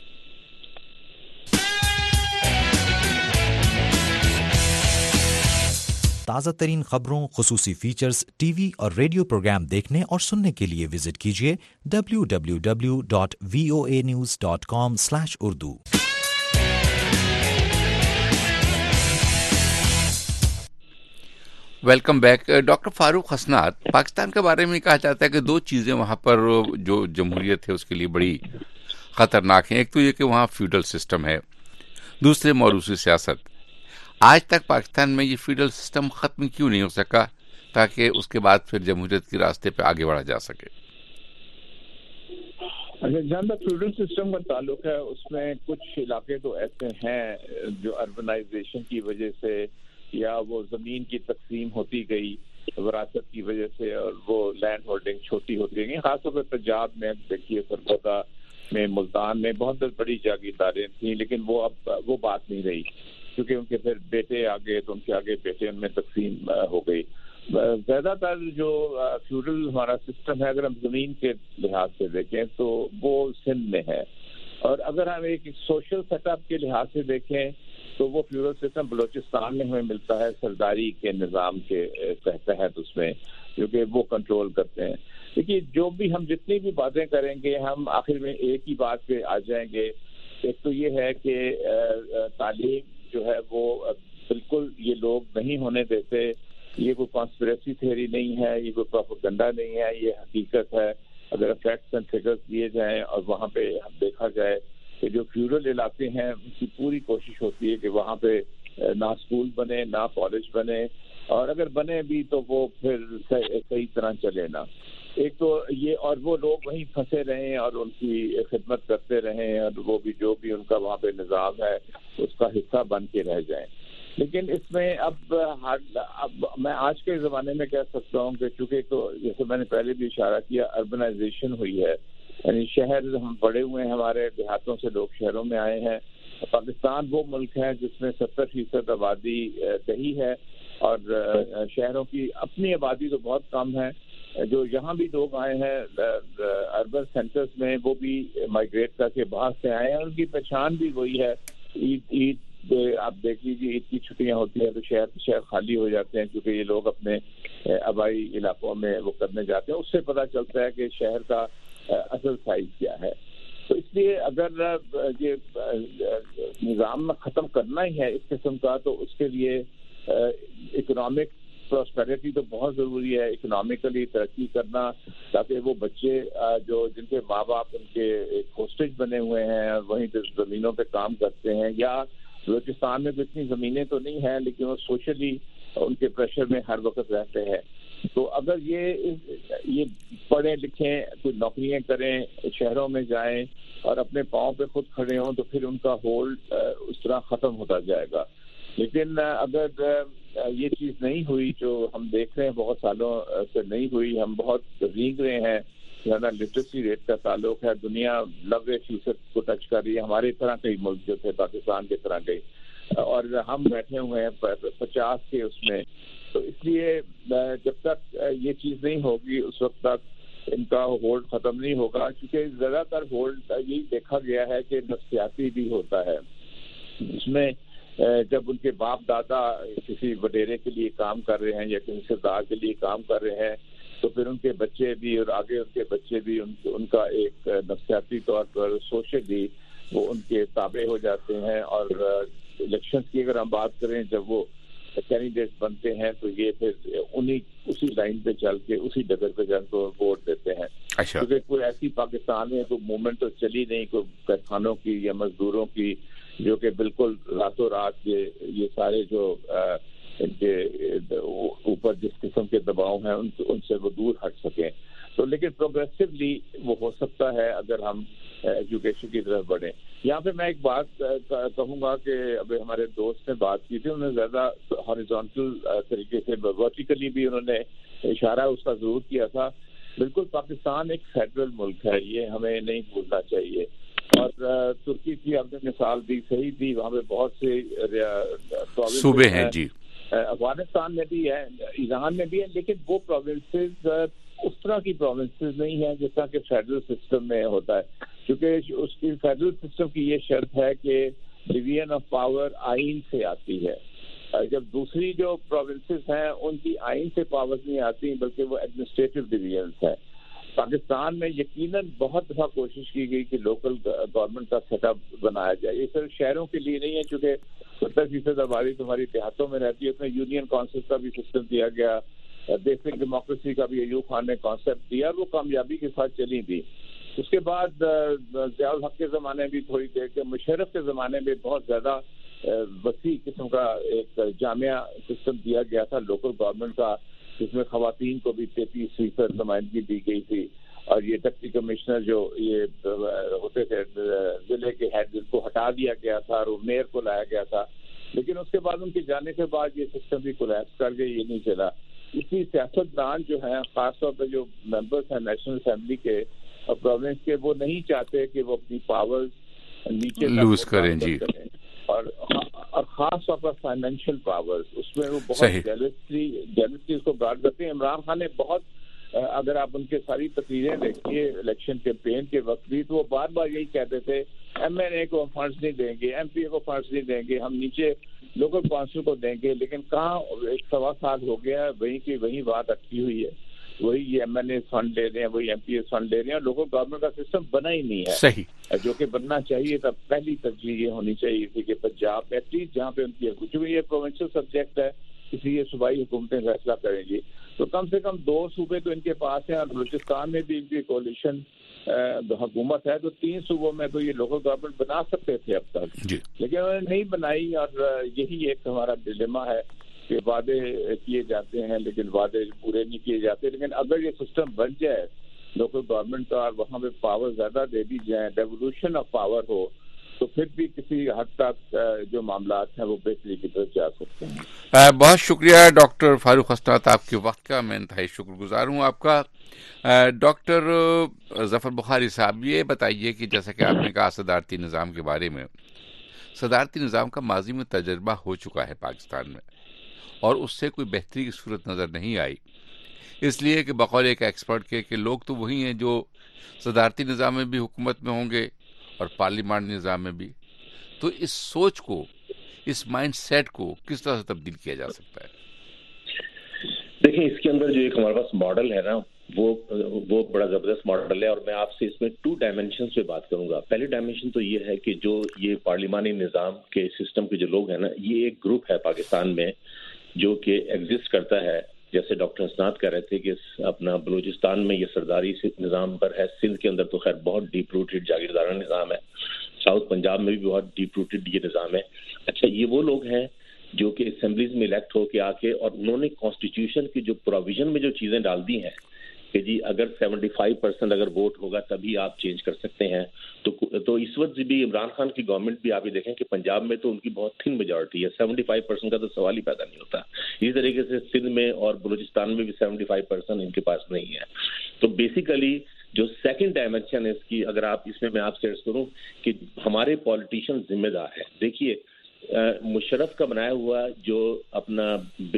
تازہ ترین خبروں، خصوصی فیچرز، ٹی وی اور ریڈیو پروگرام دیکھنے اور سننے کے لیے وزٹ کیجیے W W W dot V O A news dot com slash Urdu.
Welcome back. Doctor Farooq Hasnat, Pakistan کے بارے میں کہا جاتا ہے کہ دو چیزیں وہاں پر جو جمہوریت ہے اس کے لیے بڑی خطرناک ہیں. ایک تو یہ کہ وہاں فیوڈل سسٹم ہے، دوسرے موروثی سیاست. آج تک پاکستان میں یہ فیوڈل سسٹم ختم کیوں نہیں ہو سکا تاکہ اس کے بعد پھر جمہوریت کے راستے پہ آگے بڑھا جا سکے؟
اچھا، جہاں تک فیوڈل سسٹم کا تعلق ہے اس میں کچھ علاقے تو ایسے ہیں جو اربنائزیشن کی وجہ سے یا وہ زمین کی تقسیم ہوتی گئی وراثت کی وجہ سے اور وہ لینڈ ہولڈنگ چھوٹی ہوتی گئی. خاص طور پہ پنجاب میں دیکھیے سرگودا میں ملتان میں بہت بڑی جاگیرداریں تھیں, لیکن وہ اب وہ بات نہیں رہی کیونکہ ان کے پھر بیٹے آگے تو ان کے آگے بیٹے ان میں تقسیم ہو گئی. زیادہ تر جو فیوڈل ہمارا سسٹم ہے اگر ہم زمین کے لحاظ سے دیکھیں تو وہ سندھ میں ہے, اور اگر ہم ایک سوشل سیٹ اپ کے لحاظ سے دیکھیں تو وہ فیوڈل سسٹم بلوچستان میں ہمیں ملتا ہے سرداری کے نظام کے تحت, اس میں جو کہ وہ کنٹرول کرتے ہیں. دیکھیے جو بھی ہم جتنی بھی باتیں کریں گے ہم آخر میں ایک ہی بات پہ آ جائیں گے. ایک تو یہ ہے کہ تعلیم جو ہے وہ بالکل یہ لوگ نہیں ہونے دیتے. یہ کوئی کانسپریسی تھیوری نہیں ہے, یہ کوئی پروپیگنڈا نہیں ہے, یہ حقیقت ہے. اگر فیکٹس اینڈ فگرز دیے جائیں اور وہاں پہ دیکھا جائے کہ جو فیوڈل علاقے ہیں ان کی پوری کوشش ہوتی ہے کہ وہاں پہ نہ اسکول بنے نہ کالج بنے, اور اگر بنے بھی تو وہ پھر صحیح طرح چلے نہ. ایک تو یہ, اور وہ لوگ وہیں پھنسے رہیں اور ان کی خدمت کرتے رہیں اور وہ بھی جو بھی ان کا وہاں پہ نظام ہے اس کا حصہ بن کے رہ جائیں. لیکن اس میں اب اب میں آج کے زمانے میں کہہ سکتا ہوں کہ چونکہ تو جیسے میں نے پہلے بھی اشارہ کیا اربنائزیشن ہوئی ہے, یعنی شہر ہم بڑے ہوئے ہیں, ہمارے دیہاتوں سے لوگ شہروں میں آئے ہیں. پاکستان وہ ملک ہے جس میں ستر فیصد آبادی دیہی ہے اور شہروں کی اپنی آبادی تو بہت کم ہے. جو یہاں بھی لوگ آئے ہیں اربن سینٹرز میں وہ بھی مائیگریٹ کر کے باہر سے آئے ہیں, ان کی پہچان بھی وہی ہے. عید عید آپ دیکھ لیجیے, عید کی چھٹیاں ہوتی ہیں تو شہر شہر خالی ہو جاتے ہیں کیونکہ یہ لوگ اپنے آبائی علاقوں میں وہ کرنے جاتے ہیں. اس سے پتہ چلتا ہے کہ شہر کا اصل سائز کیا ہے. تو اس لیے اگر یہ نظام ختم کرنا ہی ہے اس قسم کا تو اس کے لیے اکنامک پراسپیرٹی تو بہت ضروری ہے, اکنامکلی ترقی کرنا, تاکہ وہ بچے جو جن کے ماں باپ ان کے ہوسٹیج بنے ہوئے ہیں وہیں پہ زمینوں پہ کام کرتے ہیں, یا بلوچستان میں تو اتنی زمینیں تو نہیں ہیں لیکن وہ سوشلی ان کے پریشر میں ہر وقت رہتے ہیں. تو اگر یہ یہ پڑھیں لکھیں کوئی نوکریاں کریں شہروں میں جائیں اور اپنے پاؤں پہ خود کھڑے ہوں تو پھر ان کا ہولڈ اس طرح ختم ہوتا جائے گا. لیکن اگر یہ چیز نہیں ہوئی جو ہم دیکھ رہے ہیں بہت سالوں سے نہیں ہوئی, ہم بہت رینگ رہے ہیں, زیادہ لٹریسی ریٹ کا تعلق ہے, دنیا نوے فیصد کو ٹچ کر رہی ہے, ہماری طرح کئی ملک جو تھے پاکستان کی طرح کئی, اور ہم بیٹھے ہوئے ہیں پچاس کے اس میں. تو اس لیے جب تک یہ چیز نہیں ہوگی اس وقت تک ان کا ہولڈ ختم نہیں ہوگا, کیونکہ زیادہ تر ہولڈ یہی دیکھا گیا ہے کہ نفسیاتی بھی ہوتا ہے. اس میں جب ان کے باپ دادا کسی وڈیرے کے لیے کام کر رہے ہیں یا کسی سردار کے لیے کام کر رہے ہیں تو پھر ان کے بچے بھی اور آگے ان کے بچے بھی ان, ان کا ایک نفسیاتی طور پر سوشلی وہ ان کے تابع ہو جاتے ہیں. اور الیکشنز کی اگر ہم بات کریں جب وہ کینڈیڈیٹ بنتے ہیں تو یہ پھر انہی اسی لائن پہ چل کے اسی ڈگر پہ جن کو ووٹ دیتے ہیں.
اچھا.
کیونکہ کوئی ایسی پاکستان میں کوئی موومنٹ تو چلی نہیں کوئی کارخانوں کی یا مزدوروں کی جو کہ بالکل راتوں رات یہ یہ سارے جو ان کے اوپر جس قسم کے دباؤ ہیں ان ان سے وہ دور ہٹ سکیں. تو لیکن پروگریسولی وہ ہو سکتا ہے اگر ہم ایجوکیشن کی طرف بڑھیں. یہاں پہ میں ایک بات کہوں گا کہ ابھی ہمارے دوست نے بات کی تھی, انہوں نے زیادہ ہاریزونٹل طریقے سے ورٹیکلی بھی انہوں نے اشارہ اس کا ضرور کیا تھا. بالکل پاکستان ایک فیڈرل ملک ہے, یہ ہمیں نہیں بھولنا چاہیے. اور ترکی کی آپ نے مثال دی, صحیح دی, وہاں پہ بہت سے
صوبے ہیں. جی
افغانستان میں بھی ہے, ایران میں بھی ہے, لیکن وہ پروونسز اس طرح کی پروونسز نہیں ہیں جس طرح کہ فیڈرل سسٹم میں ہوتا ہے, کیونکہ اس کی فیڈرل سسٹم کی یہ شرط ہے کہ ڈویژن آف پاور آئین سے آتی ہے, جب دوسری جو پروونسز ہیں ان کی آئین سے پاورز نہیں آتی بلکہ وہ ایڈمنسٹریٹو ڈویژنس ہیں. پاکستان میں یقیناً بہت دفعہ کوشش کی گئی کہ لوکل گورنمنٹ کا سیٹ اپ بنایا جائے. یہ صرف شہروں کے لیے نہیں ہے, چونکہ ستر فیصد آبادی تمہاری دیہاتوں میں رہتی ہے, اس میں یونین کونسل کا بھی سسٹم دیا گیا, بیسک ڈیموکریسی کا بھی ایوب خان نے کانسیپٹ دیا, وہ کامیابی کے ساتھ چلی بھی. اس کے بعد ضیاء الحق کے زمانے بھی تھوڑی دیر کے, مشرف کے زمانے میں بہت زیادہ وسیع قسم کا ایک جامعہ سسٹم دیا گیا تھا لوکل گورنمنٹ کا, جس میں خواتین کو بھی تینتیس فیصد نمائندگی دی گئی تھی, اور یہ ڈپٹی کمشنر جو یہ ہوتے تھے ضلع کے ہیڈ, جن کو ہٹا دیا گیا تھا اور میئر کو لایا گیا تھا. لیکن اس کے بعد ان کے جانے کے بعد یہ سسٹم بھی کولیپس کر گئے, یہ نہیں چلا. اسی سیاستدان جو ہیں خاص طور پہ جو ممبرس ہیں نیشنل اسمبلی کے اور پروونس کے, وہ نہیں چاہتے کہ وہ اپنی پاورز نیچے
لوز کریں جی,
اور اور خاص طور پر فائنینشیل پاورز اس میں وہ بہت جیلسلی جیلسلی اس کو گارڈ کرتے ہیں. عمران خان نے بہت, اگر آپ ان کے ساری تقریریں دیکھیے الیکشن کیمپین کے وقت بھی, تو وہ بار بار یہی کہتے تھے ایم این اے کو ہم فنڈس نہیں دیں گے, ایم پی اے کو فنڈس نہیں دیں گے, ہم نیچے لوکل کونسل کو دیں گے. لیکن کہاں ایک سوا سال ہو گیا وہیں کی وہیں بات اٹکی ہوئی ہے, وہی یہ ایم این اے فنڈ لے رہے ہیں, وہی ایم پی اے فنڈ لے رہے ہیں, اور لوکل گورنمنٹ کا سسٹم بنا ہی نہیں ہے
صحیح,
جو کہ بننا چاہیے تھا. پہلی ترجیح یہ ہونی چاہیے تھی کہ پنجاب میں ایٹ لیسٹ جہاں پہ ان کی, چونکہ یہ پروونشل سبجیکٹ ہے اسی لیے صوبائی حکومتیں فیصلہ کریں گی, تو کم سے کم دو صوبے تو ان کے پاس ہیں, اور بلوچستان میں بھی ان کی کولیشن حکومت ہے, تو تین صوبوں میں تو یہ لوکل گورنمنٹ بنا سکتے تھے اب تک, لیکن انہوں نے نہیں بنائی. اور یہی ایک ہمارا ڈیلیما ہے کہ وعدے کیے جاتے ہیں لیکن وعدے پورے نہیں کیے جاتے. لیکن اگر یہ سسٹم بن جائے لوکل گورنمنٹ کا اور وہاں پہ پاور زیادہ دے دی جائیں, ڈیوولوشن آف پاور ہو, تو پھر بھی کسی حد تک جو معاملات ہیں وہ بہتری کی طرف جا سکتے ہیں.
بہت شکریہ ڈاکٹر فاروق حسنات, آپ کے وقت کا میں انتہائی شکر گزار ہوں آپ کا. ڈاکٹر ظفر بخاری صاحب, یہ بتائیے کہ جیسا کہ آپ نے کہا صدارتی نظام کے بارے میں, صدارتی نظام کا ماضی میں تجربہ ہو چکا ہے پاکستان میں, اور اس سے کوئی بہتری کی صورت نظر نہیں آئی, اس لیے کہ بقول ایک ایکسپرٹ کے کہ لوگ تو وہی ہیں جو صدارتی نظام میں بھی حکومت میں ہوں گے اور پارلیمانی نظام میں بھی. تو اس سوچ کو, اس مائنڈ سیٹ کو کس طرح سے تبدیل کیا جا سکتا ہے؟
دیکھیں, اس کے اندر جو ایک ہمارے پاس ماڈل ہے نا, وہ وہ بڑا زبردست ماڈل ہے, اور میں آپ سے اس میں ٹو ڈائمینشنز پہ بات کروں گا. پہلی ڈائمینشن تو یہ ہے کہ جو یہ پارلیمانی نظام کے سسٹم کے جو لوگ ہیں نا, یہ ایک گروپ ہے پاکستان میں جو کہ ایگزسٹ کرتا ہے. جیسے ڈاکٹر حسنات کہہ رہے تھے کہ اپنا بلوچستان میں یہ سرداری نظام پر ہے, سندھ کے اندر تو خیر بہت ڈیپ روٹڈ جاگیردارانہ نظام ہے, ساؤتھ پنجاب میں بھی بہت ڈیپ روٹڈ یہ نظام ہے. اچھا, یہ وہ لوگ ہیں جو کہ اسمبلیز میں الیکٹ ہو کے آ کے, اور انہوں نے کانسٹیٹیوشن کی جو پروویژن میں جو چیزیں ڈال دی ہیں کہ جی اگر سیونٹی فائیو پرسینٹ اگر ووٹ ہوگا تبھی آپ چینج کر سکتے ہیں. تو تو اس وقت بھی عمران خان کی گورنمنٹ بھی آپ یہ دیکھیں کہ پنجاب میں تو ان کی بہت تھن میجورٹی ہے, سیونٹی فائیو پرسینٹ کا تو سوال ہی پیدا نہیں ہوتا. اسی طریقے سے سندھ میں اور بلوچستان میں بھی سیونٹی فائیو پرسینٹ ان کے پاس نہیں ہے. تو بیسیکلی جو سیکنڈ ڈائمینشن ہے اس کی, اگر آپ اس میں میں آپ سے عرض کروں کہ ہمارے پالیٹیشین ذمہ دار ہیں. دیکھیے, مشرف کا بنایا ہوا جو اپنا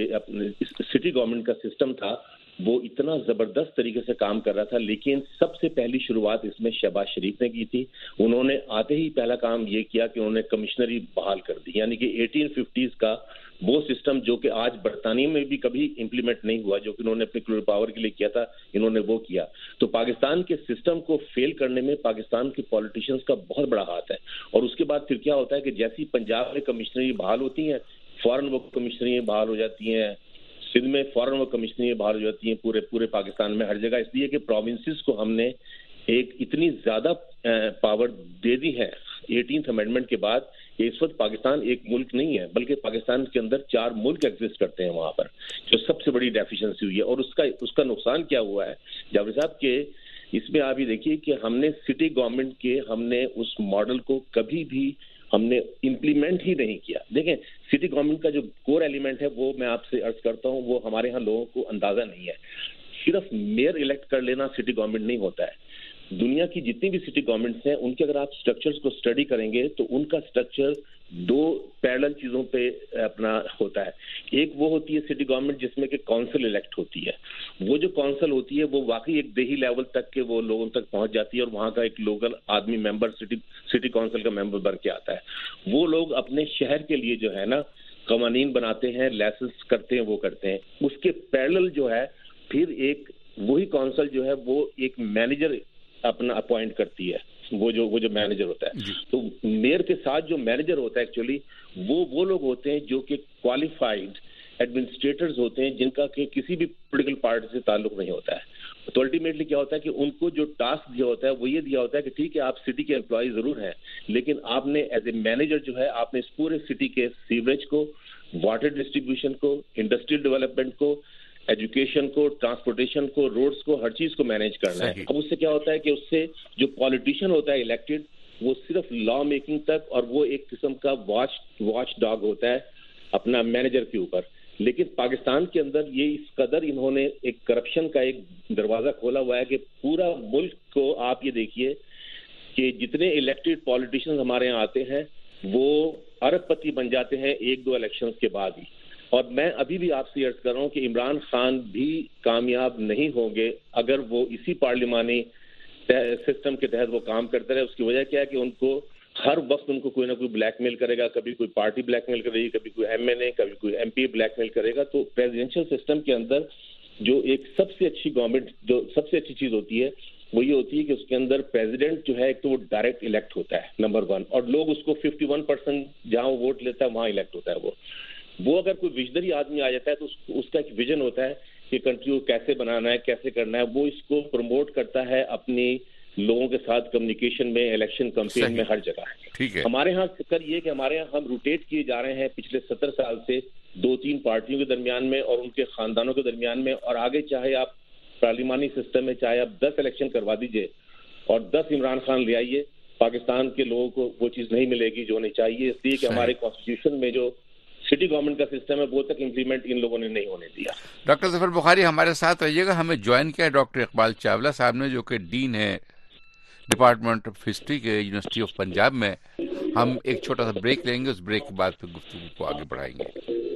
سٹی گورنمنٹ کا سسٹم تھا وہ اتنا زبردست طریقے سے کام کر رہا تھا, لیکن سب سے پہلی شروعات اس میں شہباز شریف نے کی تھی. انہوں نے آتے ہی پہلا کام یہ کیا کہ انہوں نے کمشنری بحال کر دی, یعنی کہ ایٹین ففٹیز کا وہ سسٹم جو کہ آج برطانیہ میں بھی کبھی امپلیمنٹ نہیں ہوا, جو کہ انہوں نے اپنے کلور پاور کے لیے کیا تھا, انہوں نے وہ کیا. تو پاکستان کے سسٹم کو فیل کرنے میں پاکستان کے پالیٹیشینز کا بہت بڑا ہاتھ ہے. اور اس کے بعد پھر کیا ہوتا ہے کہ جیسی پنجاب میں کمشنری بحال ہوتی ہیں فوراً وہ کمشنری بحال ہو جاتی ہیں, سندھ میں فوراً وہ کمشنری بحال ہو جاتی ہیں, پورے پورے پاکستان میں ہر جگہ. اس لیے کہ پروونسز کو ہم نے ایک اتنی زیادہ پاور دے دی ہے ایٹینتھ امینڈمنٹ کے بعد کہ اس وقت پاکستان ایک ملک نہیں ہے بلکہ پاکستان کے اندر چار ملک ایگزسٹ کرتے ہیں وہاں پر, جو سب سے بڑی ڈیفیشنسی ہوئی ہے. اور اس کا اس کا نقصان کیا ہوا ہے جاوید صاحب کہ اس میں آپ یہ دیکھیے کہ ہم نے سٹی گورنمنٹ کے ہم نے اس ماڈل کو کبھی بھی ہم نے امپلیمنٹ ہی نہیں کیا. دیکھیں, سٹی گورنمنٹ کا جو کور ایلیمنٹ ہے وہ میں آپ سے عرض کرتا ہوں, وہ ہمارے ہاں لوگوں کو اندازہ نہیں ہے. صرف میئر الیکٹ کر لینا سٹی گورنمنٹ نہیں ہوتا ہے. دنیا کی جتنی بھی سٹی گورنمنٹس ہیں ان کے اگر آپ سٹرکچرز کو اسٹڈی کریں گے تو ان کا سٹرکچر دو پیرلل چیزوں پہ اپنا ہوتا ہے. ایک وہ ہوتی ہے سٹی گورنمنٹ جس میں کہ کونسل الیکٹ ہوتی ہے. وہ جو کونسل ہوتی ہے وہ واقعی ایک دیہی لیول تک کے وہ لوگوں تک پہنچ جاتی ہے, اور وہاں کا ایک لوکل آدمی ممبر سٹی سٹی کونسل کا ممبر بن کے آتا ہے. وہ لوگ اپنے شہر کے لیے جو ہے نا قوانین بناتے ہیں, لائسنس کرتے ہیں, وہ کرتے ہیں. اس کے پیرلل جو ہے پھر ایک وہی کونسل جو ہے وہ ایک مینیجر اپنا اپوائنٹ کرتی ہے, وہ جو وہ جو مینیجر ہوتا ہے. تو میئر کے ساتھ جو مینیجر ہوتا ہے ایکچولی وہ وہ لوگ ہوتے ہیں جو کہ کوالیفائڈ ایڈمنسٹریٹرز ہوتے ہیں جن کا کہ کسی بھی پولیٹیکل پارٹی سے تعلق نہیں ہوتا ہے. تو الٹیمیٹلی کیا ہوتا ہے کہ ان کو جو ٹاسک دیا ہوتا ہے وہ یہ دیا ہوتا ہے کہ ٹھیک ہے آپ سٹی کے امپلائی ضرور ہیں, لیکن آپ نے ایز اے مینیجر جو ہے آپ نے اس پورے سٹی کے سیوریج کو, واٹر ڈسٹریبیوشن کو, انڈسٹریل ڈیولپمنٹ کو, ایجوکیشن کو, ٹرانسپورٹیشن کو, روڈز کو, ہر چیز کو مینیج کرنا ہے. اب اس سے کیا ہوتا ہے کہ اس سے جو پالیٹیشین ہوتا ہے الیکٹڈ وہ صرف لا میکنگ تک، اور وہ ایک قسم کا واچ واچ ڈاگ ہوتا ہے اپنا مینیجر کے اوپر. لیکن پاکستان کے اندر یہ اس قدر انہوں نے ایک کرپشن کا ایک دروازہ کھولا ہوا ہے کہ پورا ملک کو آپ یہ دیکھیے کہ جتنے الیکٹڈ پالیٹیشنز ہمارے یہاں آتے ہیں وہ ارب پتی بن جاتے ہیں ایک دو الیکشنز کے بعد ہی. اور میں ابھی بھی آپ سے عرض کر رہا ہوں کہ عمران خان بھی کامیاب نہیں ہوں گے اگر وہ اسی پارلیمانی سسٹم کے تحت وہ کام کرتے رہے. اس کی وجہ کیا ہے کہ ان کو ہر وقت ان کو کوئی نہ کوئی بلیک میل کرے گا، کبھی کوئی پارٹی بلیک میل کرے گی، کبھی کوئی ایم این اے، کبھی کوئی ایم پی بلیک میل کرے گا. تو پریزیڈینشیل سسٹم کے اندر جو ایک سب سے اچھی گورنمنٹ جو سب سے اچھی چیز ہوتی ہے وہ یہ ہوتی ہے کہ اس کے اندر پریزیڈنٹ جو ہے ایک تو وہ ڈائریکٹ الیکٹ ہوتا ہے نمبر ون، اور لوگ اس کو ففٹی ون پرسینٹ جہاں وہ ووٹ لیتا ہے وہاں الیکٹ ہوتا ہے. وہ وہ اگر کوئی وژنری آدمی آ جاتا ہے تو اس کا ایک ویژن ہوتا ہے کہ کنٹری کو کیسے بنانا ہے، کیسے کرنا ہے. وہ اس کو پروموٹ کرتا ہے اپنی لوگوں کے ساتھ کمیونیکیشن میں، الیکشن کمپین میں، ہر جگہ. ہمارے ہاں کر یہ کہ ہمارے ہاں ہم روٹیٹ کیے جا رہے ہیں پچھلے ستر سال سے دو تین پارٹیوں کے درمیان میں اور ان کے خاندانوں کے درمیان میں، اور آگے چاہے آپ پارلیمانی سسٹم میں چاہے آپ دس الیکشن کروا دیجئے اور دس عمران خان لے آئیے، پاکستان کے لوگوں کو وہ چیز نہیں ملے گی جو ہونی چاہیے. اس لیے کہ ہمارے کانسٹیٹیوشن میں جو سٹی گورنمنٹ کا سسٹم ہے وہ تک امپلیمنٹ ان لوگوں نے نہیں ہونے دیا.
ڈاکٹر ظفر بخاری ہمارے ساتھ رہیے گا. ہمیں جوائن کیا ہے ڈاکٹر اقبال چاولہ صاحب نے، جو کہ ڈین ہے ڈپارٹمنٹ آف ہسٹری کے یونیورسٹی آف پنجاب میں. ہم ایک چھوٹا سا بریک لیں گے، اس بریک کے بعد پھر گفتگو کو آگے بڑھائیں گے.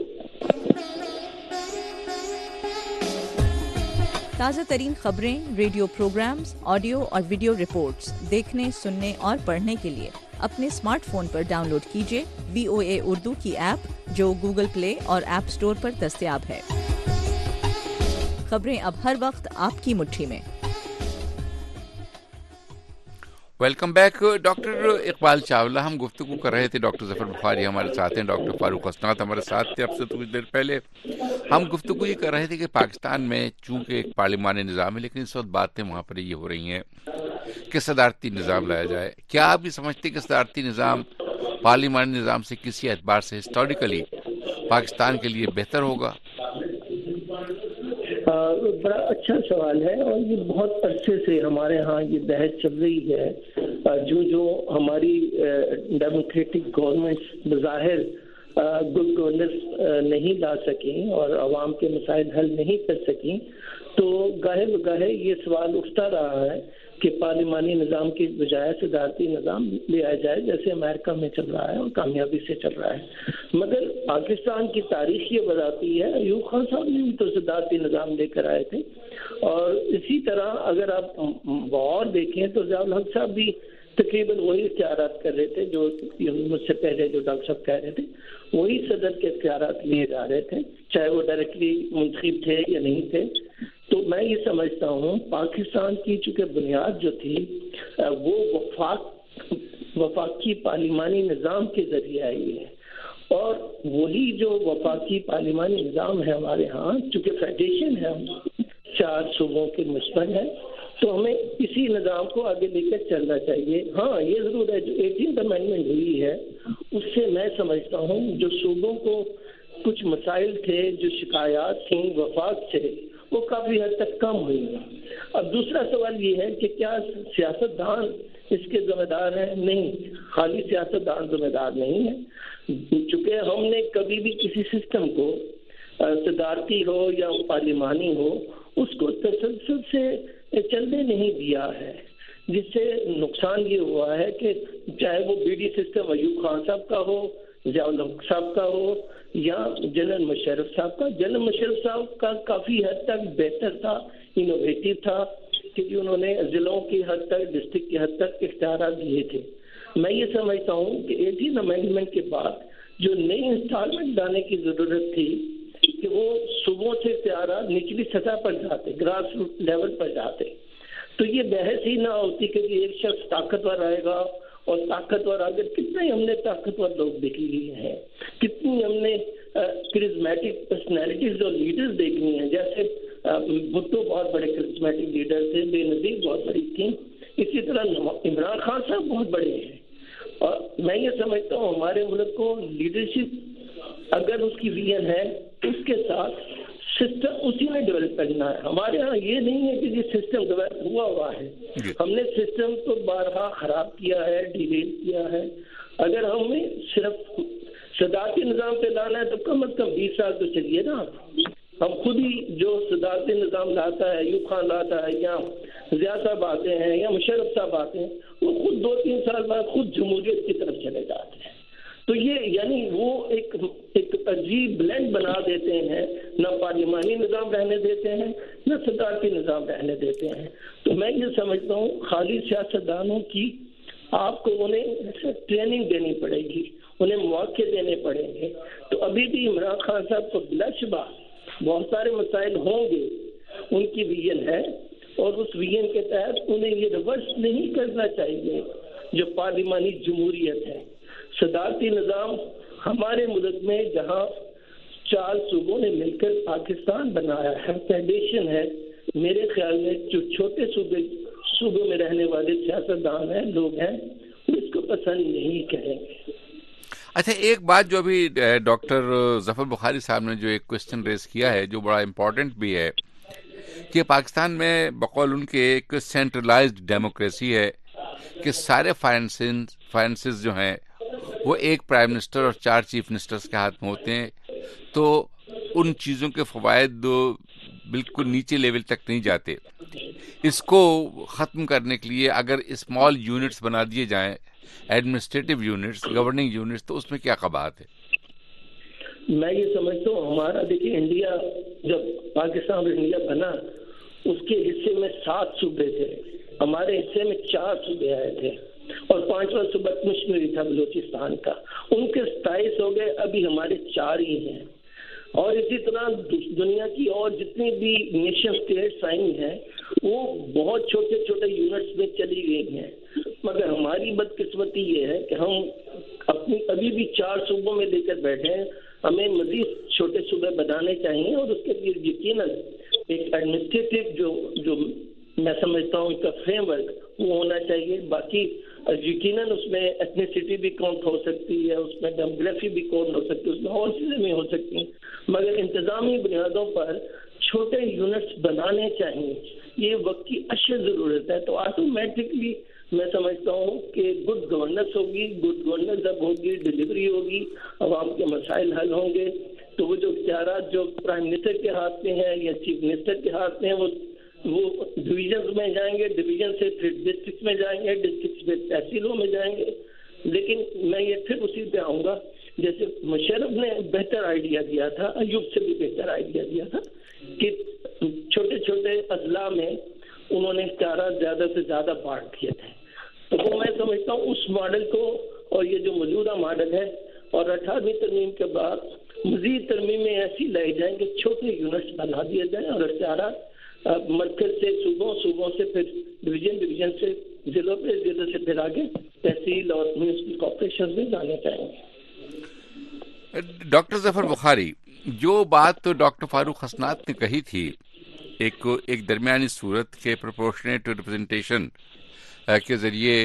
تازہ ترین خبریں، ریڈیو پروگرامز، آڈیو اور ویڈیو رپورٹس دیکھنے، سننے اور پڑھنے کے لیے اپنے اسمارٹ فون پر ڈاؤن لوڈ کیجیے وی او اے اردو کی ایپ، جو گوگل پلے اور ایپ اسٹور پر دستیاب ہے. خبریں اب ہر وقت آپ کی مٹھی میں.
Welcome back. Doctor Iqbal Chawla, ہم گفتگو کر رہے تھے. ڈاکٹر ظفر بخاری ہمارے ساتھ ہیں، ڈاکٹر فاروق اسناد ہمارے ساتھ تھے اب سے کچھ دیر پہلے. ہم گفتگو یہ کر رہے تھے کہ پاکستان میں چونکہ ایک پارلیمانی نظام ہے، لیکن اس وقت باتیں وہاں پر یہ ہو رہی ہیں کہ صدارتی نظام لایا جائے. کیا آپ یہ سمجھتے کہ صدارتی نظام پارلیمانی نظام سے کسی اعتبار سے ہسٹوریکلی پاکستان کے لیے بہتر ہوگا؟
بڑا اچھا سوال ہے، اور یہ بہت عرصے سے ہمارے ہاں یہ بحث چل رہی ہے. جو جو ہماری ڈیموکریٹک گورنمنٹ بظاہر گڈ گورننس نہیں لا سکیں اور عوام کے مسائل حل نہیں کر سکیں، تو گاہے بگاہے یہ سوال اٹھتا رہا ہے کہ پارلیمانی نظام کی بجائے صدارتی نظام لے آیا جائے، جیسے امریکہ میں چل رہا ہے اور کامیابی سے چل رہا ہے. مگر پاکستان کی تاریخ یہ بتاتی ہے، ایوب خان صاحب نے بھی تو صدارتی نظام لے کر آئے تھے. اور اسی طرح اگر آپ اور دیکھیں تو ضیاء الحق صاحب بھی تقریباً وہی اختیارات کر رہے تھے جو مجھ سے پہلے جو ڈاکٹر صاحب کہہ رہے تھے، وہی صدر کے اختیارات لیے جا رہے تھے، چاہے وہ ڈائریکٹلی منتخب تھے یا نہیں تھے. تو میں یہ سمجھتا ہوں پاکستان کی چونکہ بنیاد جو تھی وہ وفاق وفاقی پارلیمانی نظام کے ذریعے آئی ہے، اور وہی جو وفاقی پارلیمانی نظام ہے ہمارے ہاں، چونکہ فیڈریشن ہے، چار صوبوں کے مشتمل ہے، تو ہمیں اسی نظام کو آگے لے کر چلنا چاہیے. ہاں یہ ضرور ہے جو ایٹینتھ امینڈمنٹ ہوئی ہے اس سے میں سمجھتا ہوں جو صوبوں کو کچھ مسائل تھے، جو شکایات تھیں وفاق سے، وہ کافی حد تک کم ہوئی ہیں. اب دوسرا سوال یہ ہے کہ کیا سیاست دان اس کے ذمہ دار ہیں؟ نہیں، خالی سیاست دان ذمہ دار نہیں ہے. چونکہ ہم نے کبھی بھی کسی سسٹم کو صدارتی ہو یا پارلیمانی ہو اس کو تسلسل سے چلنے نہیں دیا ہے، جس سے نقصان یہ ہوا ہے کہ چاہے وہ B D system Ayub Khan صاحب کا ہو، ضیاء الحق صاحب کا ہو یا جنرل مشرف صاحب کا. جنرل مشرف صاحب کا کافی حد تک بہتر تھا، انوویٹو تھا، کہ انہوں نے ضلعوں کی حد تک، ڈسٹرکٹ کی حد تک اختیارات دیے تھے. میں یہ سمجھتا ہوں کہ ایٹین امینڈمنٹ کے بعد جو نئی انسٹالمنٹ لانے کی ضرورت تھی کہ وہ صوبوں سے اختیارات نچلی سطح پر جاتے، گراس روٹ لیول پر جاتے، تو یہ بحث ہی نہ ہوتی کہ ایک شخص طاقتور آئے گا اور طاقتور اگر کتنے ہم نے طاقتور لوگ دیکھ لیے ہیں، کتنی ہم نے کرزمیٹک پرسنالٹیز اور لیڈرز دیکھنی ہیں. جیسے بھٹو بہت بڑے کرزمیٹک لیڈر تھے، بے نظیر بہت بڑی تھیں، اسی طرح عمران خان صاحب بہت بڑے ہیں. اور میں یہ سمجھتا ہوں ہمارے ملک کو لیڈرشپ اگر اس کی ویژن ہے اس کے ساتھ سسٹم اسی میں ڈیولپ کرنا ہے. ہمارے ہاں یہ نہیں ہے کہ یہ سسٹم ڈیولپ ہوا ہوا ہے, ہم نے سسٹم تو بارہا خراب کیا ہے, ڈیلیٹ کیا ہے. اگر ہمیں صرف صدارتی نظام پہ لانا ہے تو کم از کم بیس سال تو چلیے نا. ہم خود ہی جو صدارتی نظام لاتا ہے, ایوب خان لاتا ہے, یا ضیاء صاحب آتے ہیں, یا مشرف صاحب آتے ہیں, وہ خود دو تین سال بعد خود جمہوریت کی طرف چلے جاتے ہیں. تو یہ یعنی وہ ایک ایک عجیب بلینڈ بنا دیتے ہیں, نہ پارلیمانی نظام رہنے دیتے ہیں نہ صدارتی نظام رہنے دیتے ہیں. تو میں یہ سمجھتا ہوں خالی سیاستدانوں کی آپ کو انہیں ٹریننگ دینی پڑے گی, انہیں مواقع دینے پڑیں گے. تو ابھی بھی عمران خان صاحب کو بلا شبہ بہت سارے مسائل ہوں گے, ان کی ویژن ہے, اور اس ویژن کے تحت انہیں یہ ریورس نہیں کرنا چاہیے جو پارلیمانی جمہوریت ہے. صدارتی نظام ہمارے ملک میں جہاں چار صوبوں نے مل کر پاکستان بنایا ہے, فیڈریشن ہے, میرے خیال میں جو چھوٹے صوبے صوبوں میں رہنے والے سیاستدان ہیں, لوگ ہیں, وہ اس کو پسند نہیں کریں گے.
اچھا, ایک بات جو ابھی ڈاکٹر ظفر بخاری صاحب نے جو ایک کوشچن ریز کیا ہے جو بڑا امپورٹنٹ بھی ہے کہ پاکستان میں بقول ان کے ایک سینٹرلائزڈ ڈیموکریسی ہے کہ سارے فائنانسز فائنانسز جو ہیں وہ ایک پرائم منسٹر اور چار چیف منسٹرز کے ہاتھ میں ہوتے ہیں, تو ان چیزوں کے فوائد بالکل نیچے لیول تک نہیں جاتے. اس کو ختم کرنے کے لیے اگر اسمال یونٹس بنا دیے جائیں, ایڈمنسٹریٹو یونٹس, گورننگ یونٹس, تو اس میں کیا قباحت ہے؟
میں یہ سمجھتا ہوں ہمارا دیکھیے انڈیا جب پاکستان اور انڈیا بنا اس کے حصے میں سات صوبے تھے, ہمارے حصے میں چار صوبے آئے تھے, اور پانچواں صوبہ کشمیر تھا بلوچستان کا. ان کے ستائیس ہو گئے, ابھی ہمارے چار ہی ہیں. اور اسی طرح دنیا کی اور جتنی بھی نیشن اسٹیٹس آئی ہیں وہ بہت چھوٹے چھوٹے یونٹس میں چلی گئی ہیں, مگر ہماری بدقسمتی یہ ہے کہ ہم اپنی ابھی بھی چار صوبوں میں لے کر بیٹھے ہیں. ہمیں مزید چھوٹے صوبے بنانے چاہیے, اور اس کے لیے یقیناً ایک ایڈمنسٹریٹو جو جو میں سمجھتا ہوں کا فریم ورک وہ ہونا چاہیے. باقی یقیناً اس میں ایتھنیسٹی بھی کاؤنٹ ہو سکتی ہے, اس میں ڈیموگرافی بھی کاؤنٹ ہو سکتی ہے, اس میں اور چیزیں بھی ہو سکتی ہیں, مگر انتظامی بنیادوں پر چھوٹے یونٹس بنانے چاہیے. یہ وقت کی اشد ضرورت ہے. تو آٹومیٹکلی میں سمجھتا ہوں کہ گڈ گورننس ہوگی, گڈ گورننس جب ہوگی ڈلیوری ہوگی, عوام کے مسائل حل ہوں گے. تو وہ جو اختیارات جو پرائم منسٹر کے ہاتھ میں ہیں یا چیف منسٹر کے ہاتھ میں ہیں وہ وہ ڈویژنز میں جائیں گے, ڈویژن سے پھر ڈسٹرکٹ میں جائیں گے, ڈسٹرکٹ سے تحصیلوں میں جائیں گے. لیکن میں یہ پھر اسی پہ آؤں گا جیسے مشرف نے بہتر آئیڈیا دیا تھا, ایوب سے بھی بہتر آئیڈیا دیا تھا کہ چھوٹے چھوٹے اضلاع میں انہوں نے اختیارات زیادہ سے زیادہ بانٹ دیے تھے. تو وہ میں سمجھتا ہوں اس ماڈل کو اور یہ جو موجودہ ماڈل ہے اور اٹھارہویں ترمیم کے بعد مزید ترمیمیں ایسی لائی جائیں کہ چھوٹے یونٹس بنا دیے جائیں اور اختیارات مرکز سے صوبوں, صوبوں سے پھر ڈویژن, ڈویژن سے ضلعوں پہ, ضلع سے پھر آگے تحصیل اور میونسپل کارپوریشن میں جانے چاہیں گے.
ڈاکٹر ظفر بخاری, جو بات تو ڈاکٹر فاروق حسنات نے کہی تھی ایک ایک درمیانی صورت کے پروپورشنیٹ ریپرزنٹیشن کے ذریعے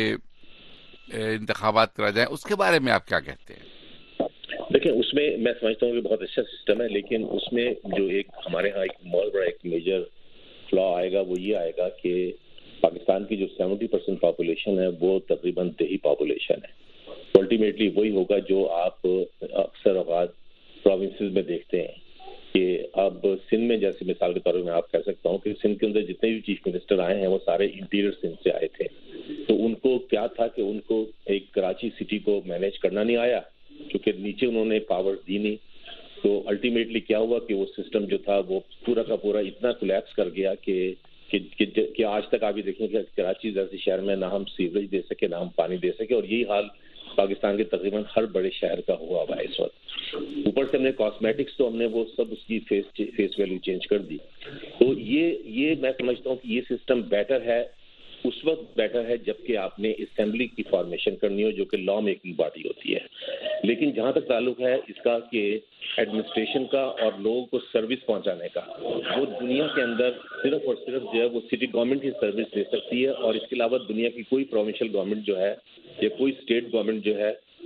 انتخابات کرا جائیں, اس کے بارے میں آپ کیا کہتے ہیں؟
دیکھیں, اس میں میں سمجھتا ہوں کہ بہت اچھا سسٹم ہے, لیکن اس میں جو ایک ہمارے ہاں ایک بہت بڑا ایک میجر فلا آئے گا وہ یہ آئے گا کہ پاکستان کی جو سیونٹی پرسینٹ پاپولیشن ہے وہ تقریباً دیہی پاپولیشن ہے. الٹیمیٹلی وہی ہوگا جو آپ اکثر اوقات پروونسز میں دیکھتے ہیں کہ اب سندھ میں جیسے مثال کے طور پر میں آپ کہہ سکتا ہوں کہ سندھ کے اندر جتنے بھی چیف منسٹر آئے ہیں وہ سارے انٹیریئر سندھ سے آئے تھے. تو ان کو کیا تھا کہ ان کو ایک کراچی سٹی کو مینیج کرنا نہیں آیا, کیونکہ نیچے انہوں نے پاور دی نہیں. تو الٹیمیٹلی کیا ہوا کہ وہ سسٹم جو تھا وہ پورا کا پورا اتنا کولیپس کر گیا کہ کہ آج تک آپ یہ دیکھیں کہ کراچی جیسے شہر میں نہ ہم سیوریج دے سکے نہ ہم پانی دے سکے, اور یہی حال پاکستان کے تقریباً ہر بڑے شہر کا ہوا ہوا ہے اس وقت. اوپر سے ہم نے کاسمیٹکس تو ہم نے وہ سب اس کی فیس فیس ویلیو چینج کر دی. تو یہ یہ میں سمجھتا ہوں کہ یہ سسٹم بیٹر ہے, اس وقت بیٹر ہے جبکہ آپ نے اسمبلی کی فارمیشن کرنی ہو جو کہ لا میکنگ باڈی ہوتی ہے. لیکن جہاں تک تعلق ہے اس کا کہ ایڈمنسٹریشن کا اور لوگوں کو سروس پہنچانے کا, وہ دنیا کے اندر صرف اور صرف جو ہے وہ سٹی گورنمنٹ ہی سروس دے سکتی ہے, اور اس کے علاوہ دنیا کی کوئی پروونشل گورنمنٹ جو ہے یا کوئی اسٹیٹ گورنمنٹ جو ہے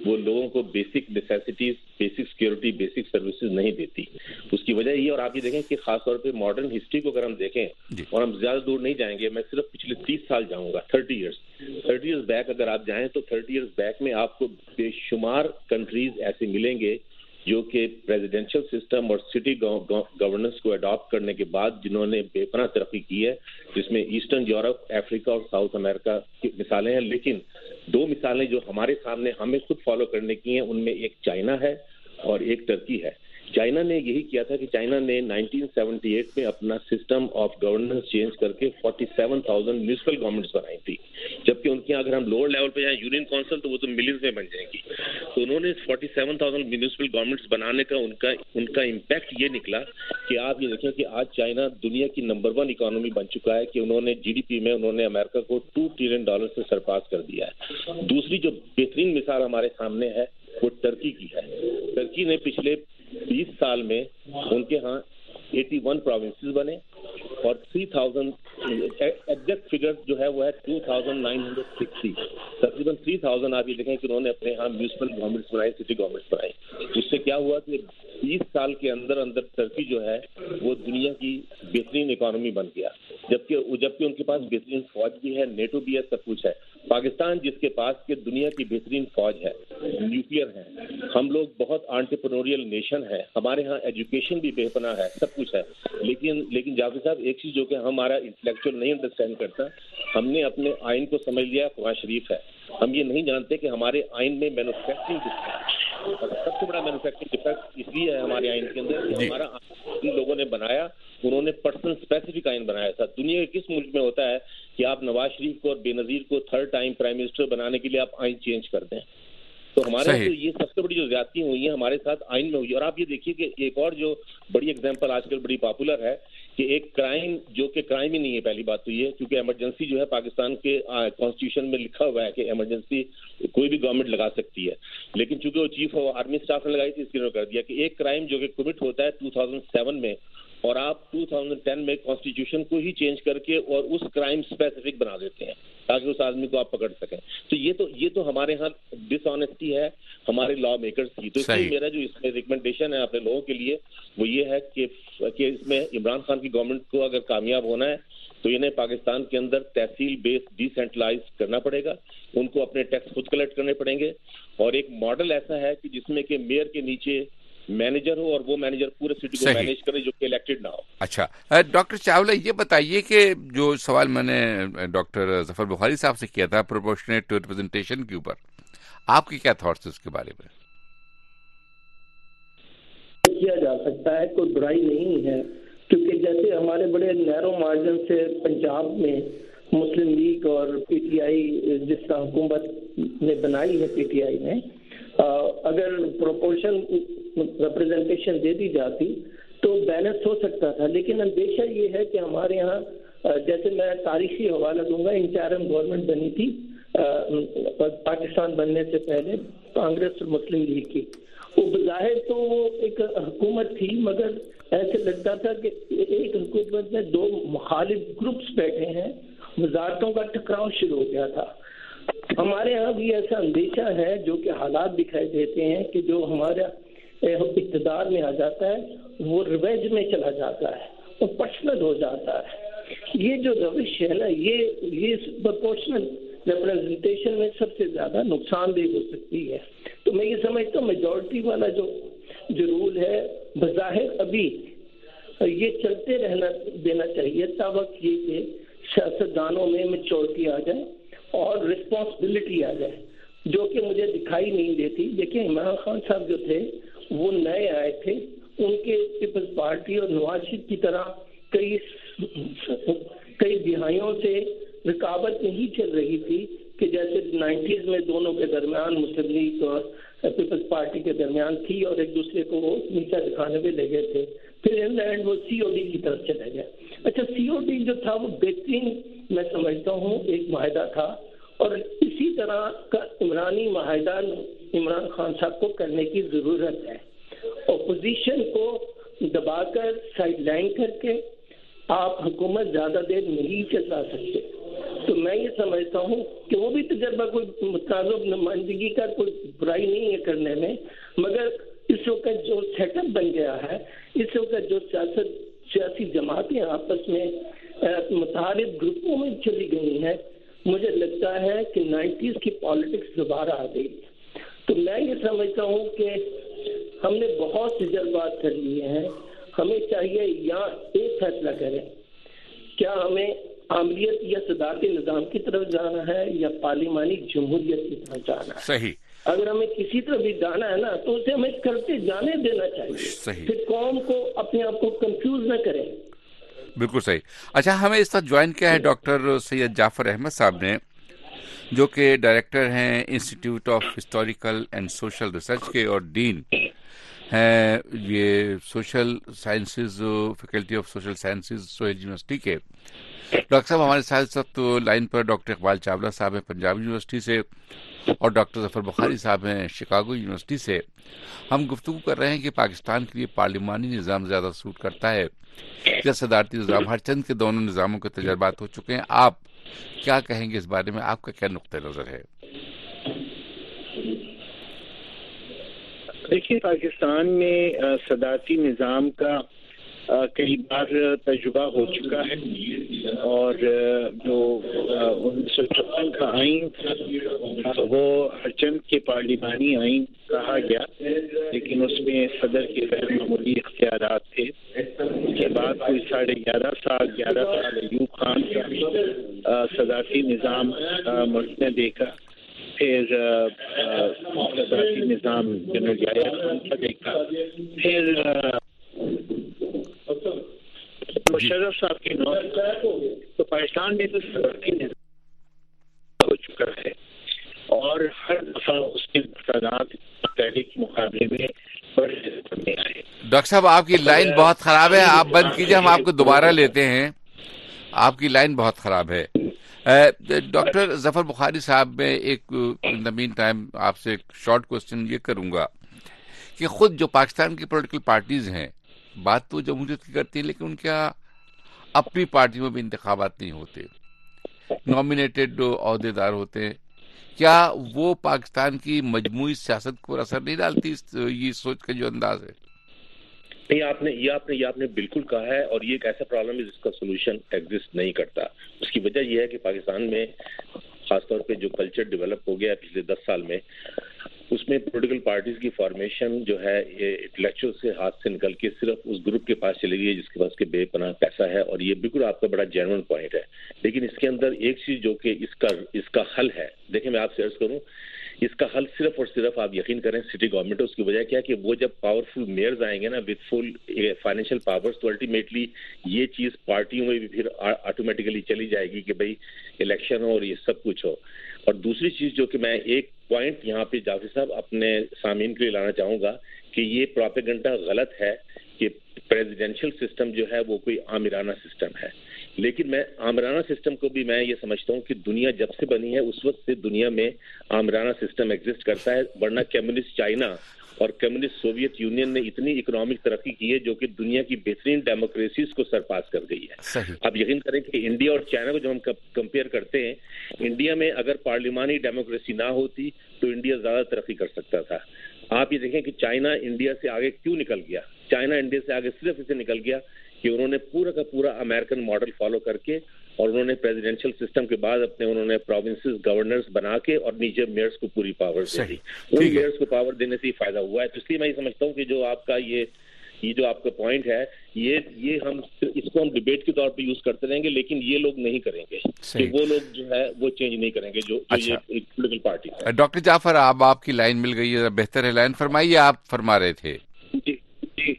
وہ لوگوں کو basic necessities, basic security, basic services نہیں دیتی. اس کی وجہ یہ، اور آپ یہ دیکھیں کہ خاص طور پہ ماڈرن ہسٹری کو اگر ہم دیکھیں، اور ہم زیادہ دور نہیں جائیں گے، میں صرف پچھلے تیس سال جاؤں گا، thirty years thirty years back اگر آپ جائیں تو تھرٹی ایئرس بیک میں آپ کو بے شمار کنٹریز ایسے ملیں گے جو کہ پریزیڈینشل سسٹم اور سٹی گورننس کو اڈاپٹ کرنے کے بعد جنہوں نے بے پناہ ترقی کی ہے، جس میں ایسٹرن یورپ، افریقہ اور ساؤتھ امریکہ کی مثالیں ہیں. لیکن دو مثالیں جو ہمارے سامنے ہمیں خود فالو کرنے کی ہیں، ان میں ایک چائنا ہے اور ایک ٹرکی ہے. چائنا نے یہی کیا تھا کہ چائنا نے نائنٹین سیونٹی ایٹ میں اپنا سسٹم آف گورننس چینج کر کے forty seven thousand municipal governments بنائی تھی، جبکہ ان کے یہاں اگر ہم لوور لیول پہ جائیں یونین کونسل تو وہ تو ملینز میں بن جائیں گی. تو انہوں نے forty seven thousand municipal governments بنانے کا ان کا ان کا امپیکٹ یہ نکلا کہ آپ یہ دیکھیں کہ آج چائنا دنیا کی نمبر ون اکانومی بن چکا ہے، کہ انہوں نے جی ڈی پی میں انہوں نے امریکہ کو ٹو ٹریلین ڈالر سے سرپاس کر دیا ہے. دوسری جو بہترین مثال ہمارے سامنے ہے وہ ٹرکی کی ہے. ٹرکی نے پچھلے بیس سال میں ان کے ہاں ایٹی ون پروونسز بنے اور تھری تھاؤزینڈ ایگزیکٹ فگر جو ہے وہ ہے two thousand nine hundred sixty, تقریباً تھری تھاؤزینڈ آپ یہ دیکھیں کہ انہوں نے اپنے یہاں میونسپل گورنمنٹس بنائی، سٹی گورنمنٹس بنائی. اس سے کیا ہوا کہ بیس سال کے اندر اندر ٹرکی جو ہے وہ دنیا کی بہترین اکانومی بن گیا، جبکہ جبکہ ان کے پاس بہترین فوج بھی ہے، نیٹو بھی ہے، سب کچھ ہے. پاکستان جس کے پاس کہ دنیا کی بہترین فوج ہے، نیوکلیئر ہے، ہم لوگ بہت انٹرپرینوریل نیشن ہے، ہمارے ہاں ایجوکیشن بھی بے پناہ ہے، سب کچھ ہے. لیکن لیکن جعفر صاحب ایک چیز جو کہ ہمارا انٹلیکچوئل نہیں انڈرسٹینڈ کرتا، ہم نے اپنے آئین کو سمجھ لیا قرآن شریف ہے، ہم یہ نہیں جانتے کہ ہمارے آئین میں مینوفیکچرنگ سب سے بڑا مینوفیکچرنگ ڈیفیکٹ اس لیے ہے ہمارے آئین کے اندر کہ ہمارا جن لوگوں نے بنایا انہوں نے پرسنل اسپیسیفک آئین بنایا تھا. دنیا کے کس ملک میں ہوتا ہے کہ آپ نواز شریف کو اور بے نظیر کو تھرڈ ٹائم پرائم منسٹر بنانے کے لیے آپ آئین چینج کر دیں؟ تو ہمارے یہاں یہ سب سے بڑی جو زیادتی ہوئی ہیں ہمارے ساتھ آئین میں ہوئی ہے. اور آپ یہ دیکھیے کہ ایک اور جو بڑی ایگزامپل آج کل بڑی پاپولر ہے کہ ایک کرائم جو کہ کرائم ہی نہیں ہے، پہلی بات تو یہ کیونکہ ایمرجنسی جو ہے پاکستان کے کانسٹیٹیوشن میں لکھا ہوا ہے کہ ایمرجنسی کوئی بھی گورنمنٹ لگا سکتی ہے، لیکن چونکہ وہ چیف آف آرمی اسٹاف نے لگائی تھی اس کے لیے کر دیا کہ ایک کرائم جو کہ کمٹ ہوتا ہے ٹو تھاؤزینڈ سیون میں اور آپ ٹو تھاؤزینڈ ٹین میں کانسٹیٹیوشن کو ہی چینج کر کے اور اس کرائم اسپیسیفک بنا دیتے ہیں تاکہ اس آدمی کو آپ پکڑ سکیں. تو یہ تو یہ تو ہمارے ہاں ڈس آنیسٹی ہے ہمارے لا میکرز کی. تو اس لیے میرا جو اس میں ریکمنڈیشن ہے اپنے لوگوں کے لیے وہ یہ ہے کہ کہ اس میں عمران خان کی گورنمنٹ کو اگر کامیاب ہونا ہے تو انہیں پاکستان کے اندر تحصیل بیس ڈی سینٹرلائز کرنا پڑے گا، ان کو اپنے ٹیکس خود کلیکٹ کرنے پڑیں گے، اور ایک ماڈل ایسا ہے کہ جس میں کہ میئر کے نیچے مینیجر ہو اور وہ مینیجر پورے سٹی کو مینیج کرے جو کہ الیکٹڈ نہ ہو.
اچھا ڈاکٹر چاولہ یہ بتائیے کہ جو سوال میں نے ڈاکٹر ظفر بخاری صاحب سے کیا تھا پروپورشنیٹ ٹو ریپرزنٹیشن کے اوپر، آپ کے کیا تھاٹس اس کے بارے میں؟
کیا جا سکتا ہے، کوئی برائی نہیں ہے، کیونکہ جیسے ہمارے بڑے نیرو مارجن سے پنجاب میں مسلم لیگ اور پی ٹی آئی جس کا حکومت نے بنائی ہے پی ٹی آئی نے، اگر پروپورشن ریپرزنٹیشن دے دی جاتی تو بیلنس ہو سکتا تھا. لیکن اندیشہ یہ ہے کہ ہمارے یہاں جیسے میں تاریخی حوالہ دوں گا، انٹرم گورنمنٹ بنی تھی پاکستان بننے سے پہلے کانگریس اور مسلم لیگ کی، وہ بظاہر تو وہ ایک حکومت تھی مگر ایسے لگتا تھا کہ ایک حکومت میں دو مخالف گروپس بیٹھے ہیں، وزارتوں کا ٹکراؤ شروع ہو گیا تھا. ہمارے یہاں بھی ایسا اندیشہ ہے جو کہ حالات دکھائی دیتے ہیں کہ جو ہمارا اقتدار میں آ جاتا ہے وہ ریویج میں چلا جاتا ہے، وہ پرسنل ہو جاتا ہے. یہ جو روش ہے نا یہ یہ پرپورشنل ریپرزنٹیشن میں سب سے زیادہ نقصان دہ ہو سکتی ہے. تو میں یہ سمجھتا ہوں میجورٹی والا جو جو رول ہے بظاہر ابھی یہ چلتے رہنا دینا چاہیے تا وقت یہ کہ سیاستدانوں میں میچورٹی آ جائے اور رسپانسبلٹی آ جائے، جو کہ مجھے دکھائی نہیں دیتی. دیکھیں عمران خان صاحب جو تھے وہ نئے آئے تھے، ان کے پیپلز پارٹی اور نواز شریف کی طرح کئی کئی دہائیوں سے رکاوٹ نہیں چل رہی تھی کہ جیسے نائنٹیز میں دونوں کے درمیان مسلم لیگ اور پیپلز پارٹی کے درمیان تھی اور ایک دوسرے کو وہ نیچا دکھانے میں لگے تھے. پھر ان اینڈ وہ سی او ڈی کی طرف چلے گئے. اچھا سی او ڈی جو تھا وہ بہترین میں سمجھتا ہوں ایک معاہدہ تھا، اور اسی طرح کا عمرانی معاہدہ عمران خان صاحب کو کرنے کی ضرورت ہے. اپوزیشن کو دبا کر سائڈ لائن کر کے آپ حکومت زیادہ دیر نہیں چلا سکتے. تو میں یہ سمجھتا ہوں کہ وہ بھی تجربہ کوئی متنازع نمائندگی کا کوئی برائی نہیں ہے کرنے میں، مگر اس وقت جو سیٹ اپ بن گیا ہے، اس وقت جو سیاست سیاسی جماعتیں آپس میں متحرک گروپوں میں چلی گئی ہیں، مجھے لگتا ہے کہ نائنٹیز کی پالیٹکس دوبارہ آ گئی. تو میں یہ سمجھتا ہوں کہ ہم نے بہت تجربات کر لیے ہیں، ہمیں چاہیے یا ایک فیصلہ کریں، کیا ہمیں عاملیت یا صدارتی نظام کی طرف جانا ہے یا پارلیمانی جمہوریت کی طرف جانا ہے.
صحیح.
اگر ہمیں کسی طرف بھی جانا ہے نا تو اسے ہمیں کرتے جانے دینا چاہیے.
صحیح.
پھر قوم کو اپنے آپ کو کنفیوز نہ کریں.
بالکل صحیح. اچھا، ہمیں اس وقت جوائن کیا ہے ڈاکٹر سید جعفر احمد صاحب نے، جو کہ ڈائریکٹر ہیں institute of historical and social research کے اور ڈین ہیں یہ social sciences faculty of social sciences Sohail university کے. ڈاکٹر صاحب ہمارے ساتھ ساتھ لائن پر ڈاکٹر اقبال چاولہ صاحب ہیں پنجاب یونیورسٹی سے، اور ڈاکٹر ظفر بخاری صاحب ہیں شکاگو یونیورسٹی سے. ہم گفتگو کر رہے ہیں کہ پاکستان کے لیے پارلیمانی نظام زیادہ سوٹ کرتا ہے یا صدارتی نظام. ہر چند کے دونوں نظاموں کے تجربات ہو چکے ہیں. آپ کیا کہیں گے اس بارے میں؟ آپ کا کیا نقطہ نظر ہے؟
دیکھیے، پاکستان میں صدارتی نظام کا کئی بار تجربہ ہو چکا ہے، اور جو انیس سو چھپن کا آئین تھا وہ ہر چند کے پارلیمانی آئین کہا گیا، لیکن اس میں صدر کے غیر معمولی اختیارات تھے. اس کے بعد کوئی ساڑھے گیارہ سال گیارہ سال ایوب خان کا صدارتی نظام ملک نے دیکھا، پھر صدارتی نظام جنرل یحییٰ خان کا دیکھا، پھر مشرف صاحب کی نوبت. تو پاکستان میں تو صدارتی نظام ہو چکا ہے، اور ہر دفعہ اس کے نقصانات پہلے کے مقابلے میں بڑے سامنے آئے.
ڈاکٹر صاحب آپ کی لائن بہت خراب ہے، آپ بند کیجیے، ہم آپ کو دوبارہ لیتے ہیں. آپ کی لائن بہت خراب ہے. ڈاکٹر ظفر بخاری صاحب، میں ایک ان دا مین ٹائم آپ سے ایک شارٹ کوسچن یہ کروں گا کہ خود جو پاکستان کی پولیٹیکل پارٹیز ہیں بات تو جمہوریت کی کرتی ہیں، لیکن ان کے اپنی پارٹیوں میں بھی انتخابات نہیں ہوتے، نامینیٹڈ عہدے دار ہوتے ہیں. کیا وہ پاکستان کی مجموعی سیاست کو اثر نہیں ڈالتی یہ سوچ کا جو انداز ہے؟
نہیں، آپ نے یہ آپ نے یہ آپ نے بالکل کہا ہے، اور یہ ایک ایسا پرابلم ہے جس کا سولوشن ایگزسٹ نہیں کرتا. اس کی وجہ یہ ہے کہ پاکستان میں خاص طور پہ جو کلچر ڈیولپ ہو گیا پچھلے دس سال میں، اس میں پولیٹیکل پارٹیز کی فارمیشن جو ہے یہ انٹلیکچوئل سے ہاتھ سے نکل کے صرف اس گروپ کے پاس چلی گئی ہے جس کے پاس کے بے پناہ پیسہ ہے. اور یہ بالکل آپ کا بڑا جینوئن پوائنٹ ہے، لیکن اس کے اندر ایک چیز جو کہ اس کا اس کا حل ہے، دیکھیں میں آپ سے عرض کروں، اس کا حل صرف اور صرف آپ یقین کریں سٹی گورنمنٹ. اس کی وجہ کیا کہ وہ جب پاورفل میئرز آئیں گے نا وتھ فل فائنینشیل پاورز، تو الٹیمیٹلی یہ چیز پارٹیوں میں بھی پھر آٹومیٹیکلی چلی جائے گی کہ بھائی الیکشن ہو اور یہ سب کچھ ہو. اور دوسری چیز جو کہ میں ایک پوائنٹ یہاں پہ جعفر صاحب اپنے سامعین کے لیے لانا چاہوں گا کہ یہ پروپیگنڈا غلط ہے کہ پریزیڈینشل سسٹم جو ہے وہ کوئی آمرانہ سسٹم ہے. لیکن میں آمرانہ سسٹم کو بھی میں یہ سمجھتا ہوں کہ دنیا جب سے بنی ہے اس وقت سے دنیا میں آمرانہ سسٹم ایگزسٹ کرتا ہے، ورنہ کمیونسٹ چائنا اور کمیونسٹ سوویت یونین نے اتنی اکنامک ترقی کی ہے جو کہ دنیا کی بہترین ڈیموکریسیز کو سرپاس کر گئی ہے. آپ یقین کریں کہ انڈیا اور چائنا کو جب ہم کمپیئر کرتے ہیں، انڈیا میں اگر پارلیمانی ڈیموکریسی نہ ہوتی تو انڈیا زیادہ ترقی کر سکتا تھا. آپ یہ دیکھیں کہ چائنا انڈیا سے آگے کیوں نکل گیا. چائنا انڈیا سے آگے صرف اسے نکل گیا کہ انہوں نے پورا کا پورا امریکن ماڈل فالو کر کے، اور انہوں نے پریزیڈینشل سسٹم کے بعد اپنے انہوں نے پروونسز گورنرز بنا کے اور نیچے میئرز کو پوری پاور دے دی. ان میئرز کو پاور دینے سے ہی فائدہ ہوا ہے. تو اس لیے میں یہ سمجھتا ہوں کہ جو آپ کا یہ یہ جو آپ کا پوائنٹ ہے، یہ یہ ہم اس کو ہم ڈبیٹ کے طور پہ یوز کرتے رہیں گے، لیکن یہ لوگ نہیں کریں گے کہ وہ لوگ جو ہے وہ چینج نہیں کریں گے جو یہ پولیٹیکل پارٹی ہے.
ڈاکٹر جعفر، آپ آپ کی لائن مل گئی ہے، بہتر ہے لائن فرمائیے. آپ فرما رہے تھے.
جی جی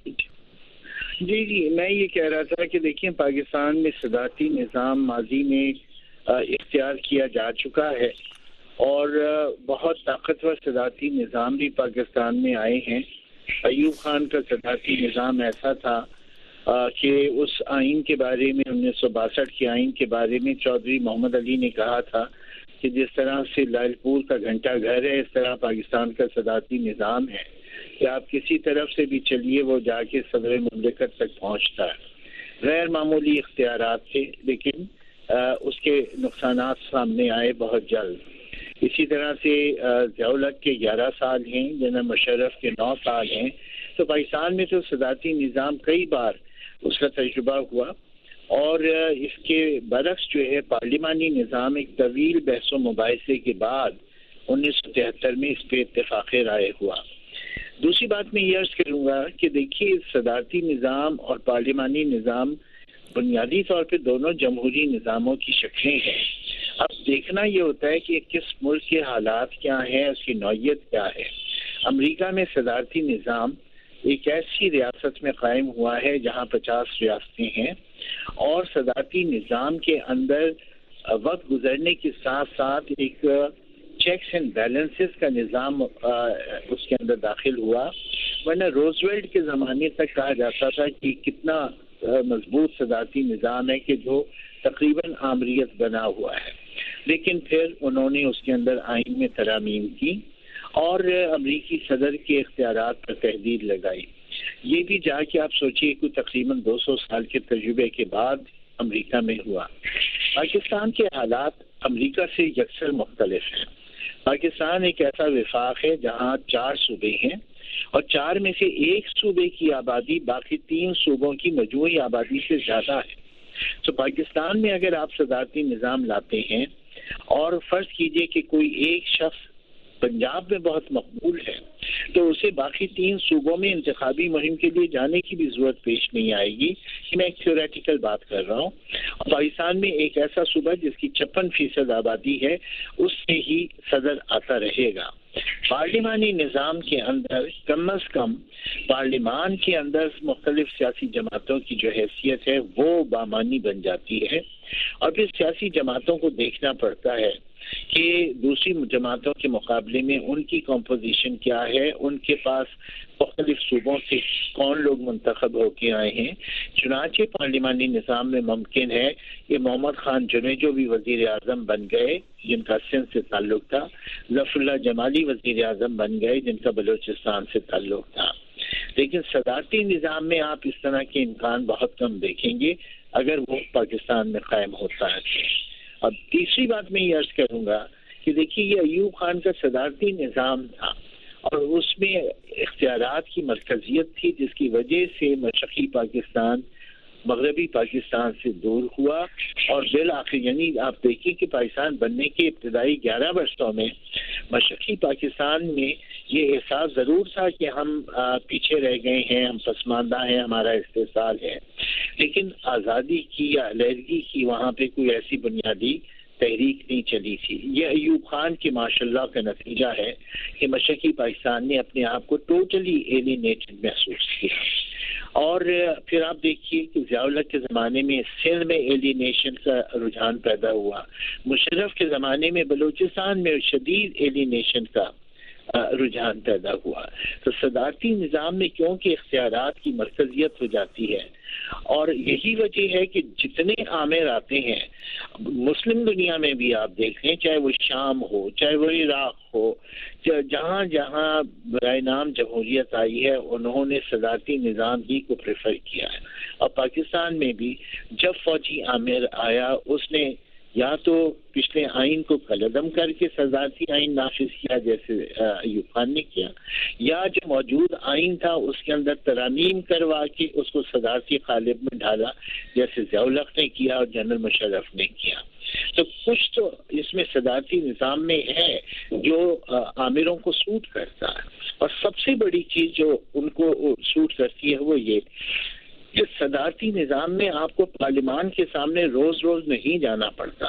جی جی میں یہ کہہ رہا تھا کہ دیکھیں، پاکستان میں صدارتی نظام ماضی میں اختیار کیا جا چکا ہے، اور بہت طاقتور صدارتی نظام بھی پاکستان میں آئے ہیں. ایوب خان کا صدارتی نظام ایسا تھا کہ اس آئین کے بارے میں، انیس سو باسٹھ کے آئین کے بارے میں چودھری محمد علی نے کہا تھا کہ جس طرح سے لال پور کا گھنٹہ گھر ہے، اس طرح پاکستان کا صدارتی نظام ہے کہ آپ کسی طرف سے بھی چلیے وہ جا کے صدر مملکت تک پہنچتا ہے. غیر معمولی اختیارات تھے، لیکن اس کے نقصانات سامنے آئے بہت جلد. اسی طرح سے ضیاء الحق کے گیارہ سال ہیں، جنرل مشرف کے نو سال ہیں. تو پاکستان میں تو صدارتی نظام کئی بار اس کا تجربہ ہوا، اور اس کے برعکس جو ہے پارلیمانی نظام ایک طویل بحث و مباحثے کے بعد انیس سو تہتر میں اس پہ اتفاق رائے ہوا. دوسری بات میں یہ عرض کروں گا کہ دیکھیے صدارتی نظام اور پارلیمانی نظام بنیادی طور پہ دونوں جمہوری نظاموں کی شکلیں ہیں. اب دیکھنا یہ ہوتا ہے کہ کس ملک کے حالات کیا ہیں، اس کی نوعیت کیا ہے. امریکہ میں صدارتی نظام ایک ایسی ریاست میں قائم ہوا ہے جہاں پچاس ریاستیں ہیں، اور صدارتی نظام کے اندر وقت گزرنے کے ساتھ ساتھ ایک چیکس اینڈ بیلنسز کا نظام اس کے اندر داخل ہوا. ورنہ روزویلٹ کے زمانے تک کہا جاتا تھا کہ کتنا مضبوط صدارتی نظام ہے کہ جو تقریباً آمریت بنا ہوا ہے، لیکن پھر انہوں نے اس کے اندر آئین میں ترامیم کی اور امریکی صدر کے اختیارات پر تحدید لگائی. یہ بھی جا کے آپ سوچیے کہ تقریباً دو سو سال کے تجربے کے بعد امریکہ میں ہوا. پاکستان کے حالات امریکہ سے یکسر مختلف ہیں. پاکستان ایک ایسا وفاق ہے جہاں چار صوبے ہیں، اور چار میں سے ایک صوبے کی آبادی باقی تین صوبوں کی مجموعی آبادی سے زیادہ ہے. تو پاکستان میں اگر آپ صدارتی نظام لاتے ہیں اور فرض کیجئے کہ کوئی ایک شخص پنجاب میں بہت مقبول ہے، تو اسے باقی تین صوبوں میں انتخابی مہم کے لیے جانے کی بھی ضرورت پیش نہیں آئے گی. کہ میں ایک تھیوریٹیکل بات کر رہا ہوں. اور پاکستان میں ایک ایسا صوبہ جس کی چھپن فیصد آبادی ہے، اس سے ہی صدر آتا رہے گا. پارلیمانی نظام کے اندر کم از کم پارلیمان کے اندر مختلف سیاسی جماعتوں کی جو حیثیت ہے وہ بامانی بن جاتی ہے، اور پھر سیاسی جماعتوں کو دیکھنا پڑتا ہے کہ دوسری جماعتوں کے مقابلے میں ان کی کمپوزیشن کیا ہے، ان کے پاس مختلف صوبوں سے کون لوگ منتخب ہو کے آئے ہیں. چنانچہ پارلیمانی نظام میں ممکن ہے کہ محمد خان جنوی جو بھی وزیر اعظم بن گئے جن کا سندھ سے تعلق تھا، ظفر اللہ جمالی وزیر اعظم بن گئے جن کا بلوچستان سے تعلق تھا. لیکن صدارتی نظام میں آپ اس طرح کے امکان بہت کم دیکھیں گے اگر وہ پاکستان میں قائم ہوتا ہے. اب تیسری بات میں یہ عرض کروں گا کہ دیکھیے یہ ایوب خان کا صدارتی نظام تھا، اور اس میں اختیارات کی مرکزیت تھی، جس کی وجہ سے مشرقی پاکستان مغربی پاکستان سے دور ہوا. اور بالآخر یعنی آپ دیکھیں کہ پاکستان بننے کے ابتدائی گیارہ برسوں میں مشرقی پاکستان میں یہ احساس ضرور تھا کہ ہم پیچھے رہ گئے ہیں، ہم پسماندہ ہیں، ہمارا استحصال ہے، لیکن آزادی کی یا علیحدگی کی وہاں پہ کوئی ایسی بنیادی تحریک نہیں چلی تھی. یہ ایوب خان کے ماشاء اللہ کا نتیجہ ہے کہ مشرقی پاکستان نے اپنے آپ کو ٹوٹلی ایلینیٹڈ محسوس کیا. اور پھر آپ دیکھیے کہ ضیاء الحق کے زمانے میں سندھ میں ایلینیشن کا رجحان پیدا ہوا، مشرف کے زمانے میں بلوچستان میں شدید ایلینیشن کا رجحان پیدا ہوا. تو صدارتی نظام میں کیونکہ اختیارات کی مرکزیت ہو جاتی ہے، اور یہی وجہ ہے کہ جتنے آمر آتے ہیں مسلم دنیا میں بھی آپ دیکھ لیں، چاہے وہ شام ہو، چاہے وہ عراق ہو، جہاں جہاں برائے نام جمہوریت آئی ہے انہوں نے صدارتی نظام ہی کو پریفر کیا ہے. اور پاکستان میں بھی جب فوجی آمر آیا اس نے یا تو پچھلے آئین کو قلعدم کر کے صدارتی آئین نافذ کیا جیسے ایوب خان نے کیا، یا جو موجود آئین تھا اس کے اندر ترامیم کروا کے اس کو صدارتی قالب میں ڈالا جیسے ضیاء الحق نے کیا اور جنرل مشرف نے کیا. تو کچھ تو اس میں صدارتی نظام میں ہے جو آمروں کو سوٹ کرتا ہے، اور سب سے بڑی چیز جو ان کو سوٹ کرتی ہے وہ یہ کہ صدارتی نظام میں آپ کو پارلیمان کے سامنے روز روز نہیں جانا پڑتا.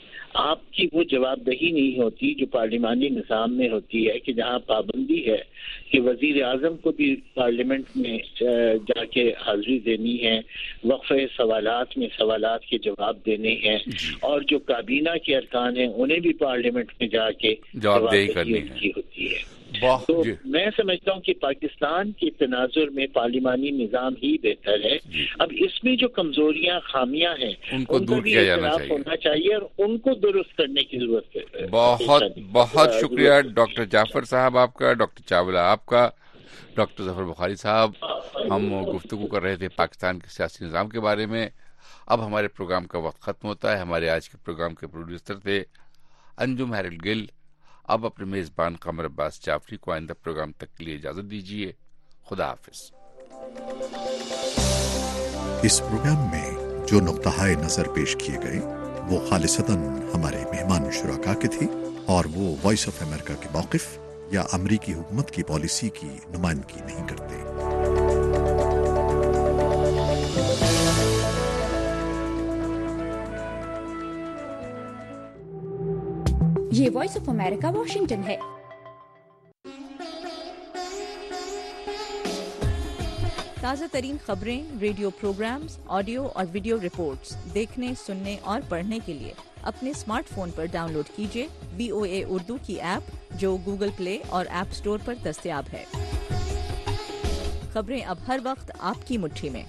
آپ کی وہ جواب دہی نہیں ہوتی جو پارلیمانی نظام میں ہوتی ہے، کہ جہاں پابندی ہے کہ وزیر اعظم کو بھی پارلیمنٹ میں جا کے حاضری دینی ہے، وقفہ سوالات میں سوالات کے جواب دینے ہیں، اور جو کابینہ کے ارکان ہیں انہیں بھی پارلیمنٹ میں جا کے
جواب دہی کرنی
ہوتی ہے. تو میں سمجھتا ہوں کہ پاکستان کے تناظر میں پارلیمانی نظام ہی بہتر ہے. اب اس میں جو کمزوریاں خامیاں ہیں
ان کو دور کیا جانا چاہیے
ہونا چاہیے اور ان کو درست کرنے کی ضرورت ہے.
بہت بہت شکریہ ڈاکٹر جعفر صاحب آپ کا، ڈاکٹر چاولہ آپ کا، ڈاکٹر ظفر بخاری صاحب. ہم گفتگو کر رہے تھے پاکستان کے سیاسی نظام کے بارے میں. اب ہمارے پروگرام کا وقت ختم ہوتا ہے. ہمارے آج کے پروگرام کے پروڈیوسر تھے انجم ہیرل گل. اب اپنے میزبان قمر عباس جعفری کو آئندہ پروگرام تک کے لیے اجازت دیجیے. خدا حافظ.
اس پروگرام میں جو نقطہ نظر پیش کیے گئے وہ خالصتاً ہمارے مہمان شرکا کے تھی اور وہ وائس آف امریکہ کے موقف یا امریکی حکومت کی پالیسی کی نمائندگی نہیں کرتے.
یہ وائس آف امریکہ واشنگٹن ہے.
تازہ ترین خبریں، ریڈیو پروگرامز، آڈیو اور ویڈیو رپورٹس دیکھنے، سننے اور پڑھنے کے لیے اپنے اسمارٹ فون پر ڈاؤن لوڈ کیجیے وی او اے اردو کی ایپ جو گوگل پلے اور ایپ اسٹور پر دستیاب ہے. خبریں اب ہر وقت آپ کی مٹھی میں.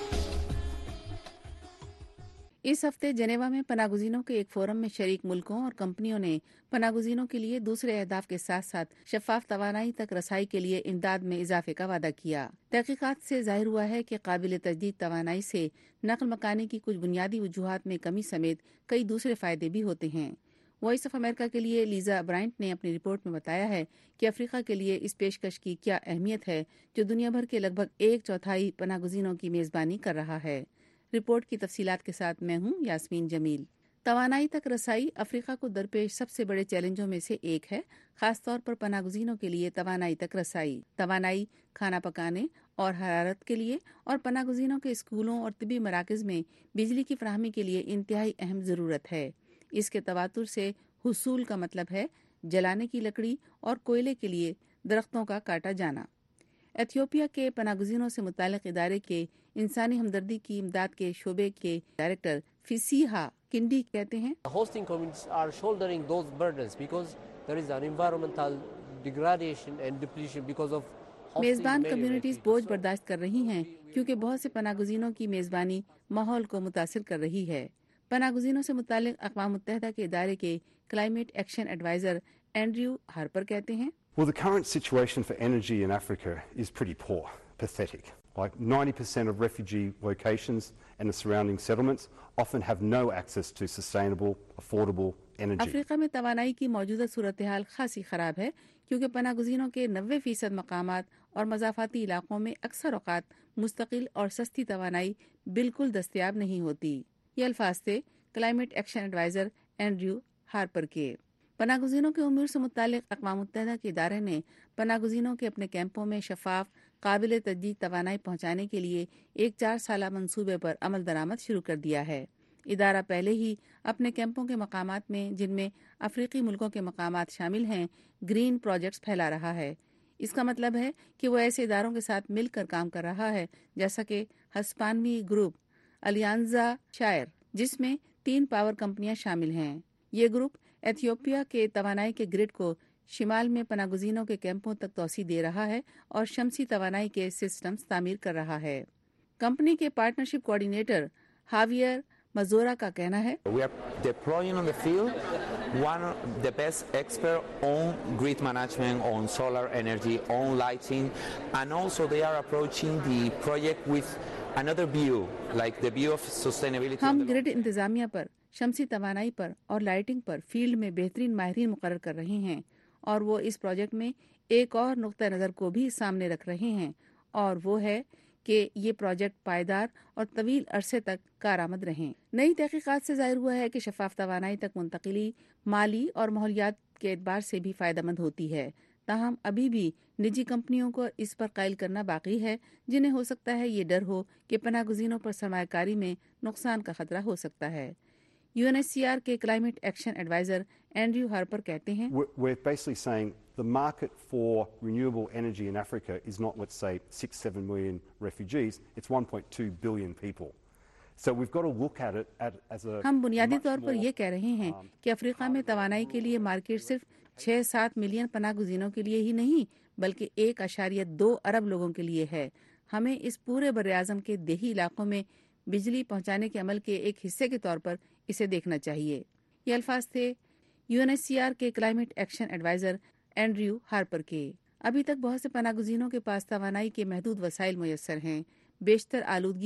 اس ہفتے جنیوا میں پناہ گزینوں کے ایک فورم میں شریک ملکوں اور کمپنیوں نے پناہ گزینوں کے لیے دوسرے اہداف کے ساتھ ساتھ شفاف توانائی تک رسائی کے لیے امداد میں اضافے کا وعدہ کیا. تحقیقات سے ظاہر ہوا ہے کہ قابل تجدید توانائی سے نقل مکانی کی کچھ بنیادی وجوہات میں کمی سمیت کئی دوسرے فائدے بھی ہوتے ہیں. وائس آف امریکہ کے لیے لیزا برائنٹ نے اپنی رپورٹ میں بتایا ہے کہ افریقہ کے لیے اس پیشکش کی کیا اہمیت ہے جو دنیا بھر کے لگ بھگ ایک چوتھائی پناہ گزینوں کی میزبانی کر رہا ہے. رپورٹ کی تفصیلات کے ساتھ میں ہوں یاسمین جمیل. توانائی تک رسائی افریقہ کو درپیش سب سے بڑے چیلنجوں میں سے ایک ہے، خاص طور پر پناہ گزینوں کے لیے توانائی تک رسائی. توانائی کھانا پکانے اور حرارت کے لیے اور پناہ گزینوں کے اسکولوں اور طبی مراکز میں بجلی کی فراہمی کے لیے انتہائی اہم ضرورت ہے. اس کے تواتر سے حصول کا مطلب ہے جلانے کی لکڑی اور کوئلے کے لیے درختوں کا کاٹا جانا. ایتھیوپیا کے پناہ گزینوں سے متعلق ادارے کے انسانی ہمدردی کی امداد کے شعبے کے ڈائریکٹر فیسیہا کنڈی کہتے ہیں
hosting communities are shouldering those burdens because there is an environmental degradation and depletion because of
میزبان کمیونٹیز بوجھ برداشت کر رہی ہیں کیونکہ بہت سے پناہ گزینوں کی میزبانی ماحول کو متاثر کر رہی ہے. پناہ گزینوں سے متعلق اقوام متحدہ کے ادارے کے climate action advisor Andrew Harper کہتے ہیں
Well, the current situation for energy in Africa is pretty poor, pathetic. Like ninety percent of refugee locations and the surrounding settlements often have no access to sustainable, affordable energy.
افریقہ میں توانائی کی موجودہ صورتحال خاصی خراب ہے کیونکہ پناہ گزینوں کے نوے فیصد مقامات اور مضافاتی علاقوں میں اکثر اوقات مستقل اور سستی توانائی بالکل دستیاب نہیں ہوتی. یہ الفاظ تھے climate action advisor Andrew Harper کے. پناہ گزینوں کے امور سے متعلق اقوام متحدہ کے ادارے نے پناہ گزینوں کے اپنے کیمپوں میں شفاف قابل تجدید توانائی پہنچانے کے لیے ایک چار سالہ منصوبے پر عمل درآمد شروع کر دیا ہے. ادارہ پہلے ہی اپنے کیمپوں کے مقامات میں جن میں افریقی ملکوں کے مقامات شامل ہیں گرین پروجیکٹس پھیلا رہا ہے. اس کا مطلب ہے کہ وہ ایسے اداروں کے ساتھ مل کر کام کر رہا ہے جیسا کہ ہسپانوی گروپ الیانزا شائر جس میں تین پاور کمپنیاں شامل ہیں. یہ گروپ ایتھیوپیا کے توانائی کے گرڈ کو شمال میں پناہ گزینوں کے کیمپوں تک توسیع دے رہا ہے اور شمسی توانائی کے سسٹمز تعمیر کر رہا ہے. کمپنی کے پارٹنرشپ کوآرڈینیٹر ہاویئر مزورا کا کہنا ہے
We are deploying on the field one of the best expert on grid management, on solar energy, on lighting, and also they are approaching the project with another view, like the view of sustainability.
ہم grid انتظامیہ پر، شمسی توانائی پر اور lighting پر field میں بہترین ماہرین مقرر کر رہے ہیں اور وہ اس پروجیکٹ میں ایک اور نقطہ نظر کو بھی سامنے رکھ رہے ہیں اور وہ ہے کہ یہ پروجیکٹ پائیدار اور طویل عرصے تک کارآمد رہیں. نئی تحقیقات سے ظاہر ہوا ہے کہ شفاف توانائی تک منتقلی مالی اور ماحولیات کے اعتبار سے بھی فائدہ مند ہوتی ہے. تاہم ابھی بھی نجی کمپنیوں کو اس پر قائل کرنا باقی ہے جنہیں ہو سکتا ہے یہ ڈر ہو کہ پناہ گزینوں پر سرمایہ کاری میں نقصان کا خطرہ ہو سکتا ہے. U N S C R کے climate action advisor Andrew Harper کہتے ہیں
We're basically saying the market for renewable energy in Africa is not, let's say, six, seven million refugees, it's one point two billion people. So we've got to look at it at, as a
ہم بنیادی طور پر یہ کہہ رہے ہیں کہ افریقہ میں توانائی کے لیے مارکیٹ صرف چھ سات ملین پناہ گزینوں کے لیے ہی نہیں بلکہ ایک اشاریہ دو ارب لوگوں کے لیے ہے. ہمیں اس پورے براعظم کے دیہی علاقوں میں بجلی پہنچانے کے عمل کے ایک حصے کے طور پر اسے دیکھنا چاہیے. یہ الفاظ تھے U N S C R کے climate action advisor Andrew Harper کے. ابھی تک بہت سے پناہ گزینوں کے پاس توانائی کے محدود وسائل میسر ہیں. بیشتر آلودگی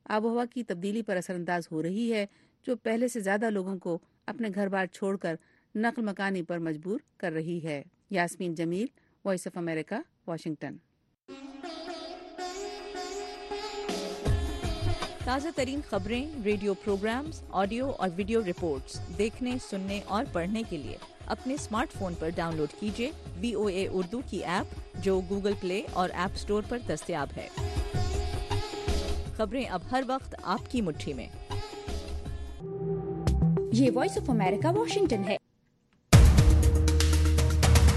آب و ہوا کی تبدیلی پر اثر انداز ہو رہی ہے، جو پہلے سے زیادہ لوگوں کو اپنے گھر بار چھوڑ کر نقل مکانی پر مجبور کر رہی ہے۔ Yasmeen Jameel, voice of America, Washington.
تازہ ترین خبریں، ریڈیو پروگرامز، آڈیو اور ویڈیو رپورٹس دیکھنے، سننے اور پڑھنے کے لیے اپنے اسمارٹ فون پر ڈاؤن لوڈ کیجیے وی او اے اردو کی ایپ، جو گوگل پلے اور ایپ اسٹور پر دستیاب ہے۔ خبریں اب ہر وقت آپ کی مٹھی میں۔
یہ وائس آف امریکہ واشنگٹن ہے۔